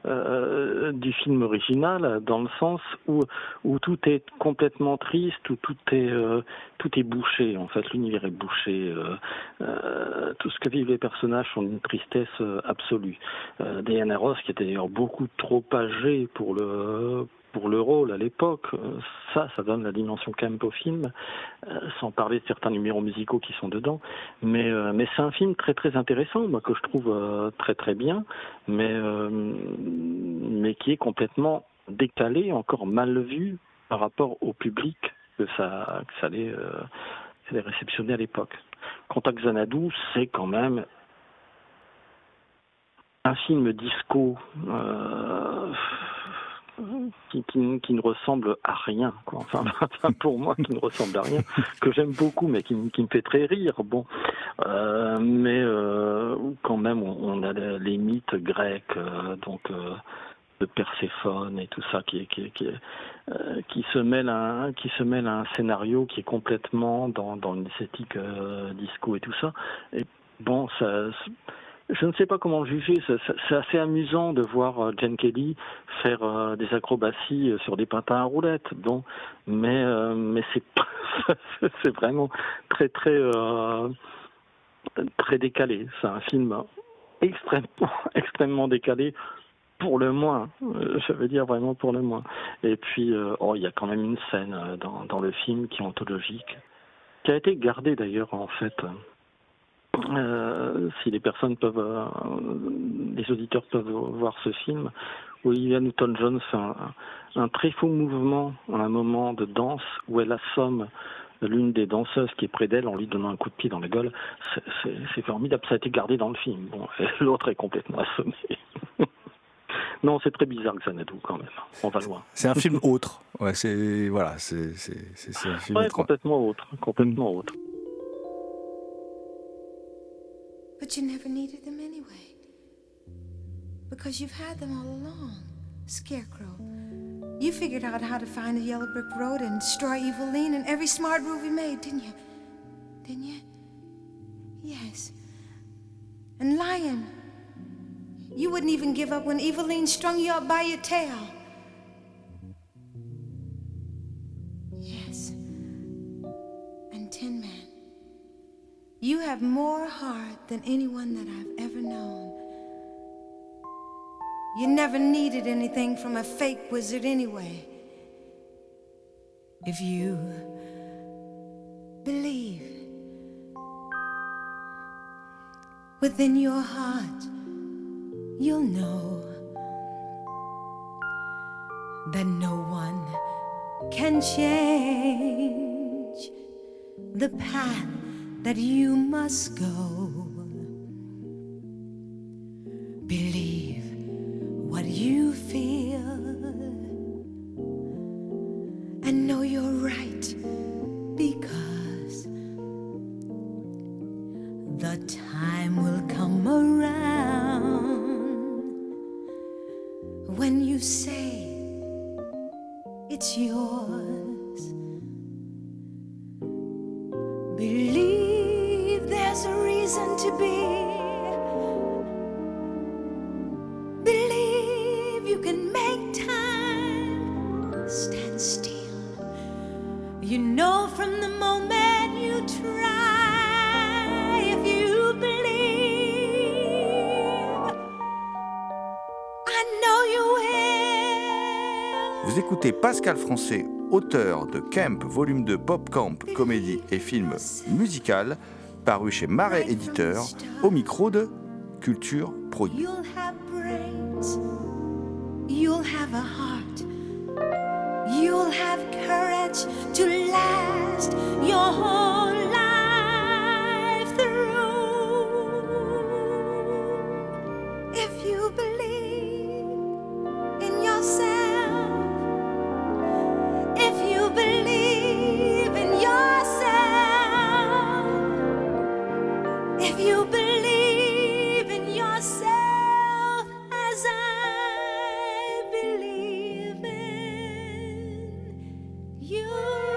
euh, du film original, dans le sens où, où tout est complètement triste, où tout est, euh, tout est bouché, en fait, l'univers est bouché. Euh, euh, tout ce que vivent les personnages sont d'une tristesse euh, absolue. Euh, Diana Ross, qui était d'ailleurs beaucoup trop âgée pour le... pour le rôle à l'époque, ça, ça donne la dimension camp au film, euh, sans parler de certains numéros musicaux qui sont dedans. Mais, euh, mais c'est un film très très intéressant, moi, que je trouve euh, très très bien, mais, euh, mais qui est complètement décalé, encore mal vu par rapport au public que ça, que ça allait, euh, ça allait réceptionner à l'époque. Quant à Xanadu, c'est quand même un film disco. Euh, Qui, qui, qui ne ressemble à rien, quoi. Enfin, pour moi, qui ne ressemble à rien, que j'aime beaucoup, mais qui, qui me fait très rire. Bon, euh, mais euh, quand même, on, on a les mythes grecs, euh, donc euh, de Perséphone et tout ça, qui, qui, qui, euh, qui se mêle à un, qui se mêle à un scénario qui est complètement dans, dans une esthétique euh, disco et tout ça. Et bon, ça. Je ne sais pas comment le juger, c'est assez amusant de voir Gene Kelly faire euh, des acrobaties sur des patins à roulettes, bon, mais, euh, mais c'est, c'est vraiment très très, euh, très décalé. C'est un film extrêmement, extrêmement décalé, pour le moins. Euh, je veux dire vraiment pour le moins. Et puis, euh, oh, il y a quand même une scène euh, dans, dans le film qui est anthologique, qui a été gardée d'ailleurs, en fait. Euh, si les personnes peuvent, euh, les auditeurs peuvent voir ce film, où Olivia Newton-John fait un, un très faux mouvement à un moment de danse où elle assomme l'une des danseuses qui est près d'elle en lui donnant un coup de pied dans la gueule. C'est, c'est, c'est formidable, ça a été gardé dans le film. Bon, et l'autre est complètement assommé. Non, c'est très bizarre, Xanadu, quand même. On va loin. C'est un film autre. Ouais, c'est voilà, c'est c'est c'est, c'est un film ouais, autre. complètement autre, complètement mmh. autre. But you never needed them anyway, because you've had them all along, Scarecrow. You figured out how to find the yellow brick road and destroy Eveline in every smart movie made, didn't you? Didn't you? Yes. And Lion, you wouldn't even give up when Eveline strung you up by your tail. Yes. And Tin Man, you have more heart than anyone that I've ever known. You never needed anything from a fake wizard anyway. If you believe within your heart, you'll know that no one can change the path that you must go. Believe what you feel and know you're right, because the time will come around when you say it's yours. Believe there's a reason to be. Believe you can make time stand still. You know from the moment you try, if you believe, I know you will. Vous écoutez Pascal Francet, auteur de Kemp, volume deux, Pop Camp, comédie et film musical, paru chez Marais Éditeur, au micro de Culture Produit. You'll have brains, you'll have a heart, you'll have courage to last your whole life through. If you believe in yourself, if you believe in yourself, if you believe in yourself as I believe in you.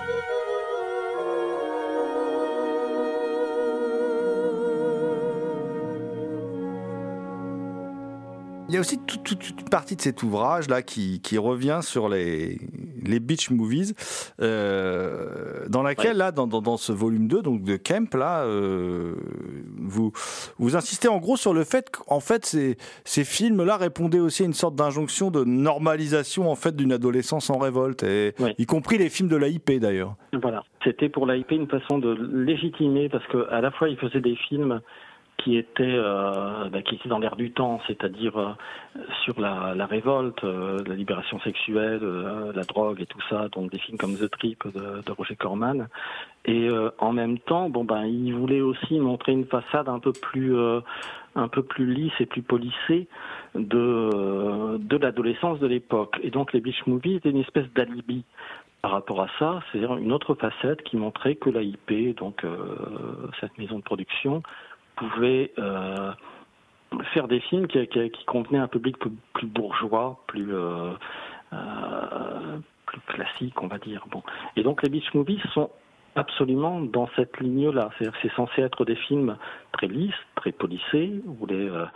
Il y a aussi toute, toute, toute une partie de cet ouvrage-là qui, qui revient sur les, les beach movies, euh, dans laquelle, ouais. là, dans, dans, dans ce volume deux, donc de Kemp, là, euh, vous, vous insistez en gros sur le fait qu'en fait, ces, ces films-là répondaient aussi à une sorte d'injonction de normalisation, en fait, d'une adolescence en révolte, et, ouais. y compris les films de l'A I P, d'ailleurs. Voilà. C'était pour l'A I P une façon de légitimer, parce qu'à la fois, il faisait des films qui était euh, bah, qui était dans l'air du temps, c'est-à-dire euh, sur la, la révolte, euh, la libération sexuelle, euh, la drogue et tout ça, donc des films comme The Trip de, de Roger Corman. Et euh, en même temps, bon ben, il voulait aussi montrer une façade un peu plus euh, un peu plus lisse et plus polissée de euh, de l'adolescence de l'époque. Et donc les beach movies étaient une espèce d'alibi par rapport à ça, c'est-à-dire une autre facette qui montrait que l'A I P, donc euh, cette maison de production, pouvait euh, faire des films qui, qui, qui convenaient à un public plus, plus bourgeois, plus, euh, euh, plus classique, on va dire. Bon. Et donc les beach movies sont absolument dans cette ligne-là. C'est-à-dire que c'est censé être des films très lisses, très polissés, où les, euh,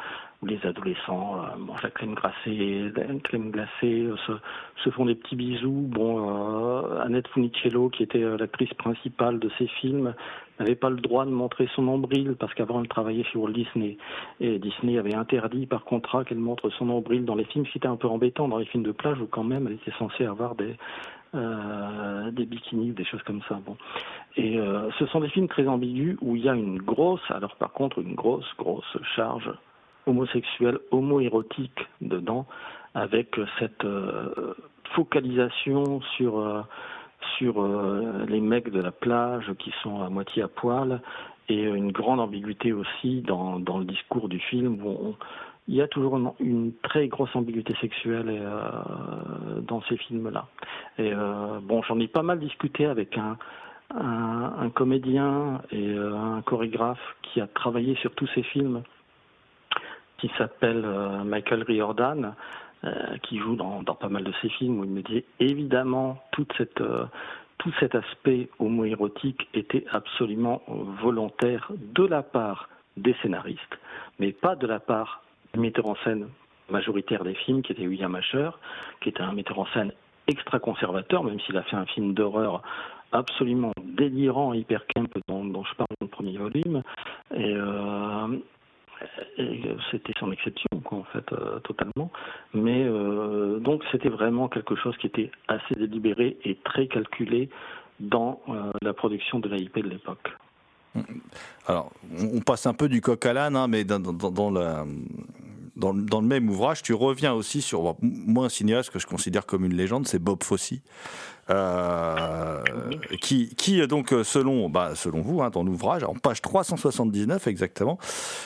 où les adolescents euh, mangent la crème glacée, la crème glacée, euh, se, se font des petits bisous. Bon, euh, Annette Funicello, qui était euh, l'actrice principale de ces films, n'avait pas le droit de montrer son nombril parce qu'avant elle travaillait chez Walt Disney et Disney avait interdit par contrat qu'elle montre son nombril dans les films. C'était un peu embêtant dans les films de plage où quand même elle était censée avoir des euh, des bikinis ou des choses comme ça. Bon, et euh, ce sont des films très ambigus où il y a une grosse, alors par contre une grosse grosse charge homosexuelle, homo-érotique dedans, avec cette euh, focalisation sur euh, sur euh, les mecs de la plage qui sont à moitié à poil, et une grande ambiguïté aussi dans, dans le discours du film où on, il y a toujours une, une très grosse ambiguïté sexuelle euh, dans ces films-là. Et euh, bon, j'en ai pas mal discuté avec un, un, un comédien et euh, un chorégraphe qui a travaillé sur tous ces films, qui s'appelle euh, Michael Riordan, euh, qui joue dans, dans pas mal de ces films, où il me dit évidemment toute cette, euh, tout cet aspect homo-érotique était absolument volontaire de la part des scénaristes, mais pas de la part du metteur en scène majoritaire des films, qui était William Asher, qui était un metteur en scène extra conservateur, même s'il a fait un film d'horreur absolument délirant, hyper camp, dont, dont je parle dans le premier volume, et euh, Et c'était son exception, quoi, en fait, euh, totalement. Mais euh, donc c'était vraiment quelque chose qui était assez délibéré et très calculé dans euh, la production de l'A I P de l'époque. Alors, on passe un peu du coq à l'âne, hein, mais dans, dans, dans, la, dans, dans le même ouvrage, tu reviens aussi sur, bon, moi, un cinéaste que je considère comme une légende, c'est Bob Fosse. Euh, qui, qui donc selon, bah, selon vous, hein, dans l'ouvrage, en page trois cent soixante-dix-neuf exactement,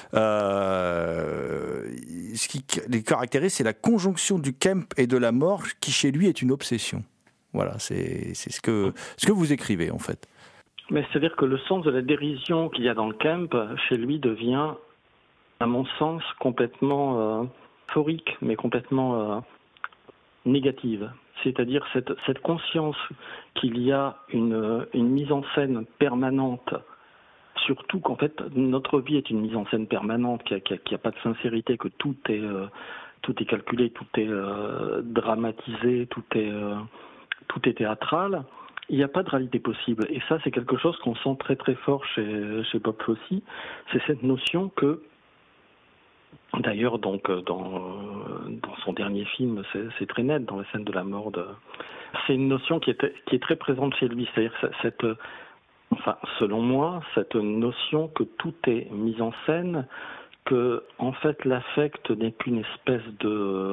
euh, ce qui les caractérise, c'est la conjonction du camp et de la mort, qui chez lui est une obsession. Voilà, c'est, c'est ce que, ce que vous écrivez en fait. Mais c'est-à-dire que le sens de la dérision qu'il y a dans le camp, chez lui, devient, à mon sens, complètement euh, euphorique, mais complètement euh, négative. C'est-à-dire cette, cette conscience qu'il y a une, une mise en scène permanente, surtout qu'en fait notre vie est une mise en scène permanente, qu'il n'y a, a, a pas de sincérité, que tout est, euh, tout est calculé, tout est euh, dramatisé, tout est, euh, tout est théâtral. Il n'y a pas de réalité possible. Et ça, c'est quelque chose qu'on sent très très fort chez, chez Bob Fosse. C'est cette notion que, d'ailleurs, donc, dans, dans son dernier film, c'est, c'est très net, dans la scène de la mort. De... C'est une notion qui est, qui est très présente chez lui. C'est-à-dire cette, enfin, selon moi, cette notion que tout est mis en scène, que, en fait, l'affect n'est qu'une espèce de,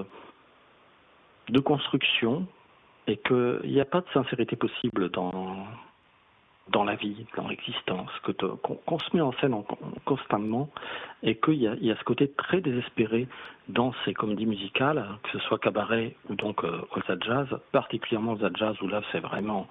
de construction, et qu'il n'y a pas de sincérité possible dans, dans la vie, dans l'existence, que te, qu'on, qu'on se met en scène en, constamment, et qu'il y a, il y a ce côté très désespéré dans ces comédies musicales, que ce soit cabaret ou donc euh, Olsa Jazz, particulièrement Olsa Jazz, où là c'est vraiment...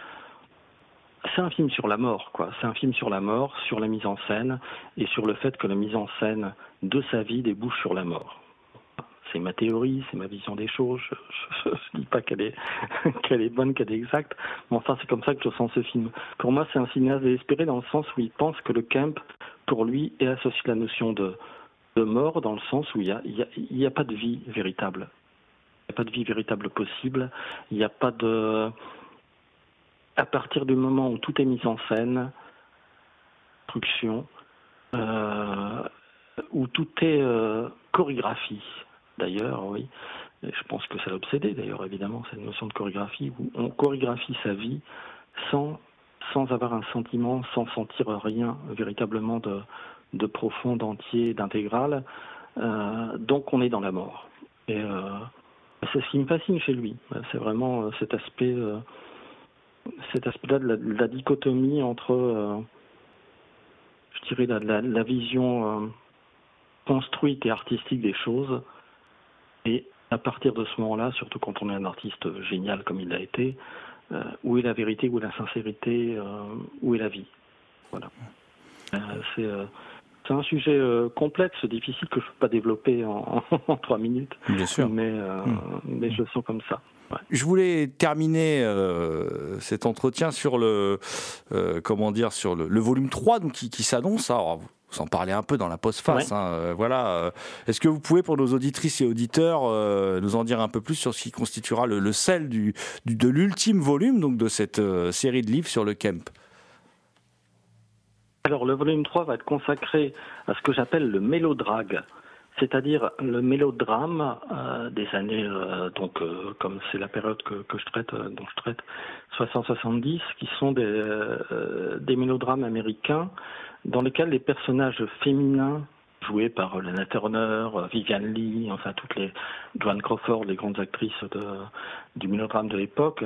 C'est un film sur la mort, quoi. C'est un film sur la mort, sur la mise en scène, et sur le fait que la mise en scène de sa vie débouche sur la mort. C'est ma théorie, c'est ma vision des choses. Je ne dis pas qu'elle est, qu'elle est bonne, qu'elle est exacte, mais enfin c'est comme ça que je sens ce film. Pour moi, c'est un cinéaste désespéré dans le sens où il pense que le camp, pour lui, est associé à la notion de, de mort, dans le sens où il n'y a, il y a, il y a pas de vie véritable. Il n'y a pas de vie véritable possible. Il n'y a pas de... À partir du moment où tout est mis en scène, construction, euh, où tout est euh, chorégraphie, d'ailleurs, oui. Et je pense que ça l'a obsédé, d'ailleurs, évidemment, cette notion de chorégraphie, où on chorégraphie sa vie sans, sans avoir un sentiment, sans sentir rien véritablement de, de profond, d'entier, d'intégral. Euh, donc on est dans la mort. Et euh, c'est ce qui me fascine chez lui. C'est vraiment euh, cet aspect, euh, cet aspect-là de la, de la dichotomie entre, euh, je dirais, la, la, la vision euh, construite et artistique des choses. Et à partir de ce moment-là, surtout quand on est un artiste génial comme il l'a été, euh, où est la vérité, où est la sincérité, euh, où est la vie. Voilà. Euh, c'est, euh, c'est un sujet euh, complexe, difficile, que je ne peux pas développer en, en trois minutes. Bien sûr. Mais, euh, mmh. des choses sont comme ça. Ouais. Je voulais terminer euh, cet entretien sur le euh, comment dire sur le, le volume trois donc qui, qui s'annonce. Alors, vous en parlez un peu dans la postface. Ouais. Hein, euh, voilà. Euh, est-ce que vous pouvez, pour nos auditrices et auditeurs, euh, nous en dire un peu plus sur ce qui constituera le, le sel du, du, de l'ultime volume donc de cette euh, série de livres sur le Kemp? Alors, le volume trois va être consacré à ce que j'appelle le mélodrague, c'est-à-dire le mélodrame euh, des années, euh, donc euh, comme c'est la période que, que je traite, euh, dont je traite, soixante soixante-dix, qui sont des, euh, des mélodrames américains dans lesquels les personnages féminins joués par Lana Turner, Vivian Leigh, enfin toutes les Joan Crawford, les grandes actrices de, du mélodrame de l'époque,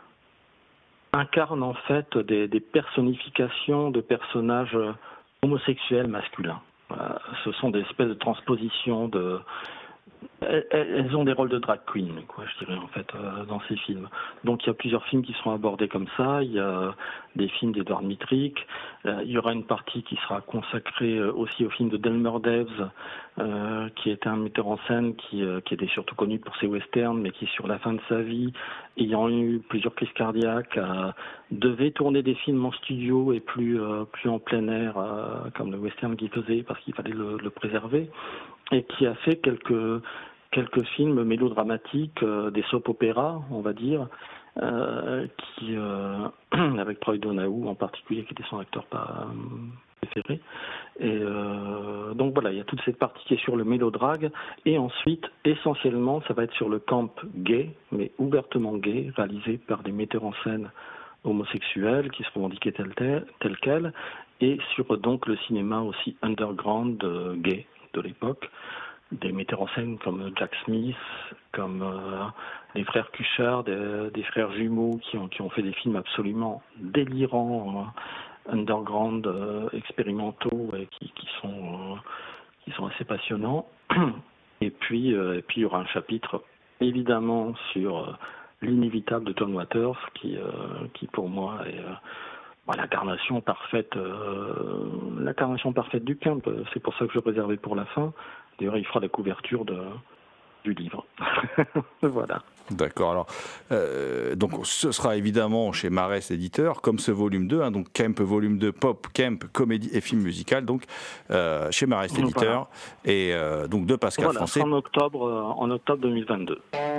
incarnent en fait des, des personnifications de personnages homosexuels masculins. Euh, ce sont des espèces de transpositions de... Elles, elles ont des rôles de drag queen, quoi, je dirais, en fait, euh, dans ces films. Donc il y a plusieurs films qui seront abordés comme ça. Il y a des films d'Edward Mitrick. Euh, il y aura une partie qui sera consacrée aussi au film de Delmer Daves, euh, qui était un metteur en scène qui, euh, qui était surtout connu pour ses westerns, mais qui, sur la fin de sa vie, ayant eu plusieurs crises cardiaques, euh, devait tourner des films en studio et plus, euh, plus en plein air, euh, comme le western qu'il faisait, parce qu'il fallait le, le préserver. Et qui a fait quelques, quelques films mélodramatiques, euh, des soap-opéras, on va dire, euh, qui, euh, avec Troy Donahue en particulier, qui était son acteur pas, euh, préféré. Et euh, donc voilà, il y a toute cette partie qui est sur le mélodrague. Et ensuite, essentiellement, ça va être sur le camp gay, mais ouvertement gay, réalisé par des metteurs en scène homosexuels qui se revendiquaient tel, tel, tel quel, et sur donc le cinéma aussi underground euh, gay de l'époque, des metteurs en scène comme Jack Smith, comme euh, les frères Cushard, des, des frères jumeaux qui ont, qui ont fait des films absolument délirants, euh, underground, euh, expérimentaux, et qui, qui, sont, euh, qui sont assez passionnants. Et puis, euh, et puis il y aura un chapitre évidemment sur euh, l'inévitable de John Waters, qui, euh, qui pour moi est... Euh, Bah, l'incarnation parfaite, euh, l'incarnation parfaite du Kemp. C'est pour ça que je l'ai réservé pour la fin. D'ailleurs, il fera la couverture de, du livre. Voilà. D'accord. Alors, euh, donc, ce sera évidemment chez Marès Éditeur, comme ce volume deux, hein, donc Kemp volume deux, Pop, Kemp, comédie et film musical, donc euh, chez Marès Éditeur, voilà. Et euh, donc de Pascal voilà, Francé. En octobre, euh, en octobre deux mille vingt-deux.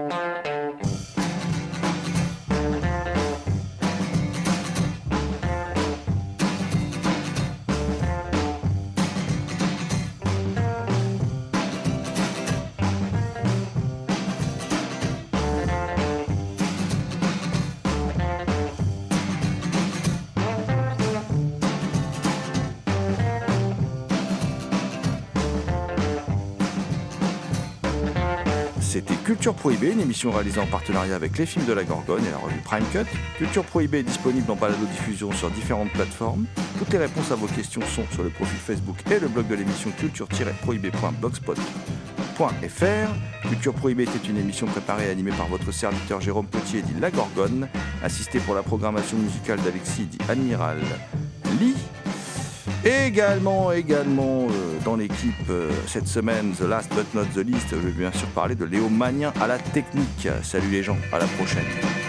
C'était Culture Prohibée, une émission réalisée en partenariat avec les films de la Gorgone et la revue Prime Cut. Culture Prohibée est disponible en balado-diffusion sur différentes plateformes. Toutes les réponses à vos questions sont sur le profil Facebook et le blog de l'émission culture tiret prohibée point blogspot point f r. Culture Prohibée était une émission préparée et animée par votre serviteur Jérôme Potier, dit La Gorgone, assisté pour la programmation musicale d'Alexis, dit Admiral Lee. Également, également euh, dans l'équipe euh, cette semaine, The Last But Not The Least, je vais bien sûr parler de Léo Magnin à la technique. Salut les gens, à la prochaine.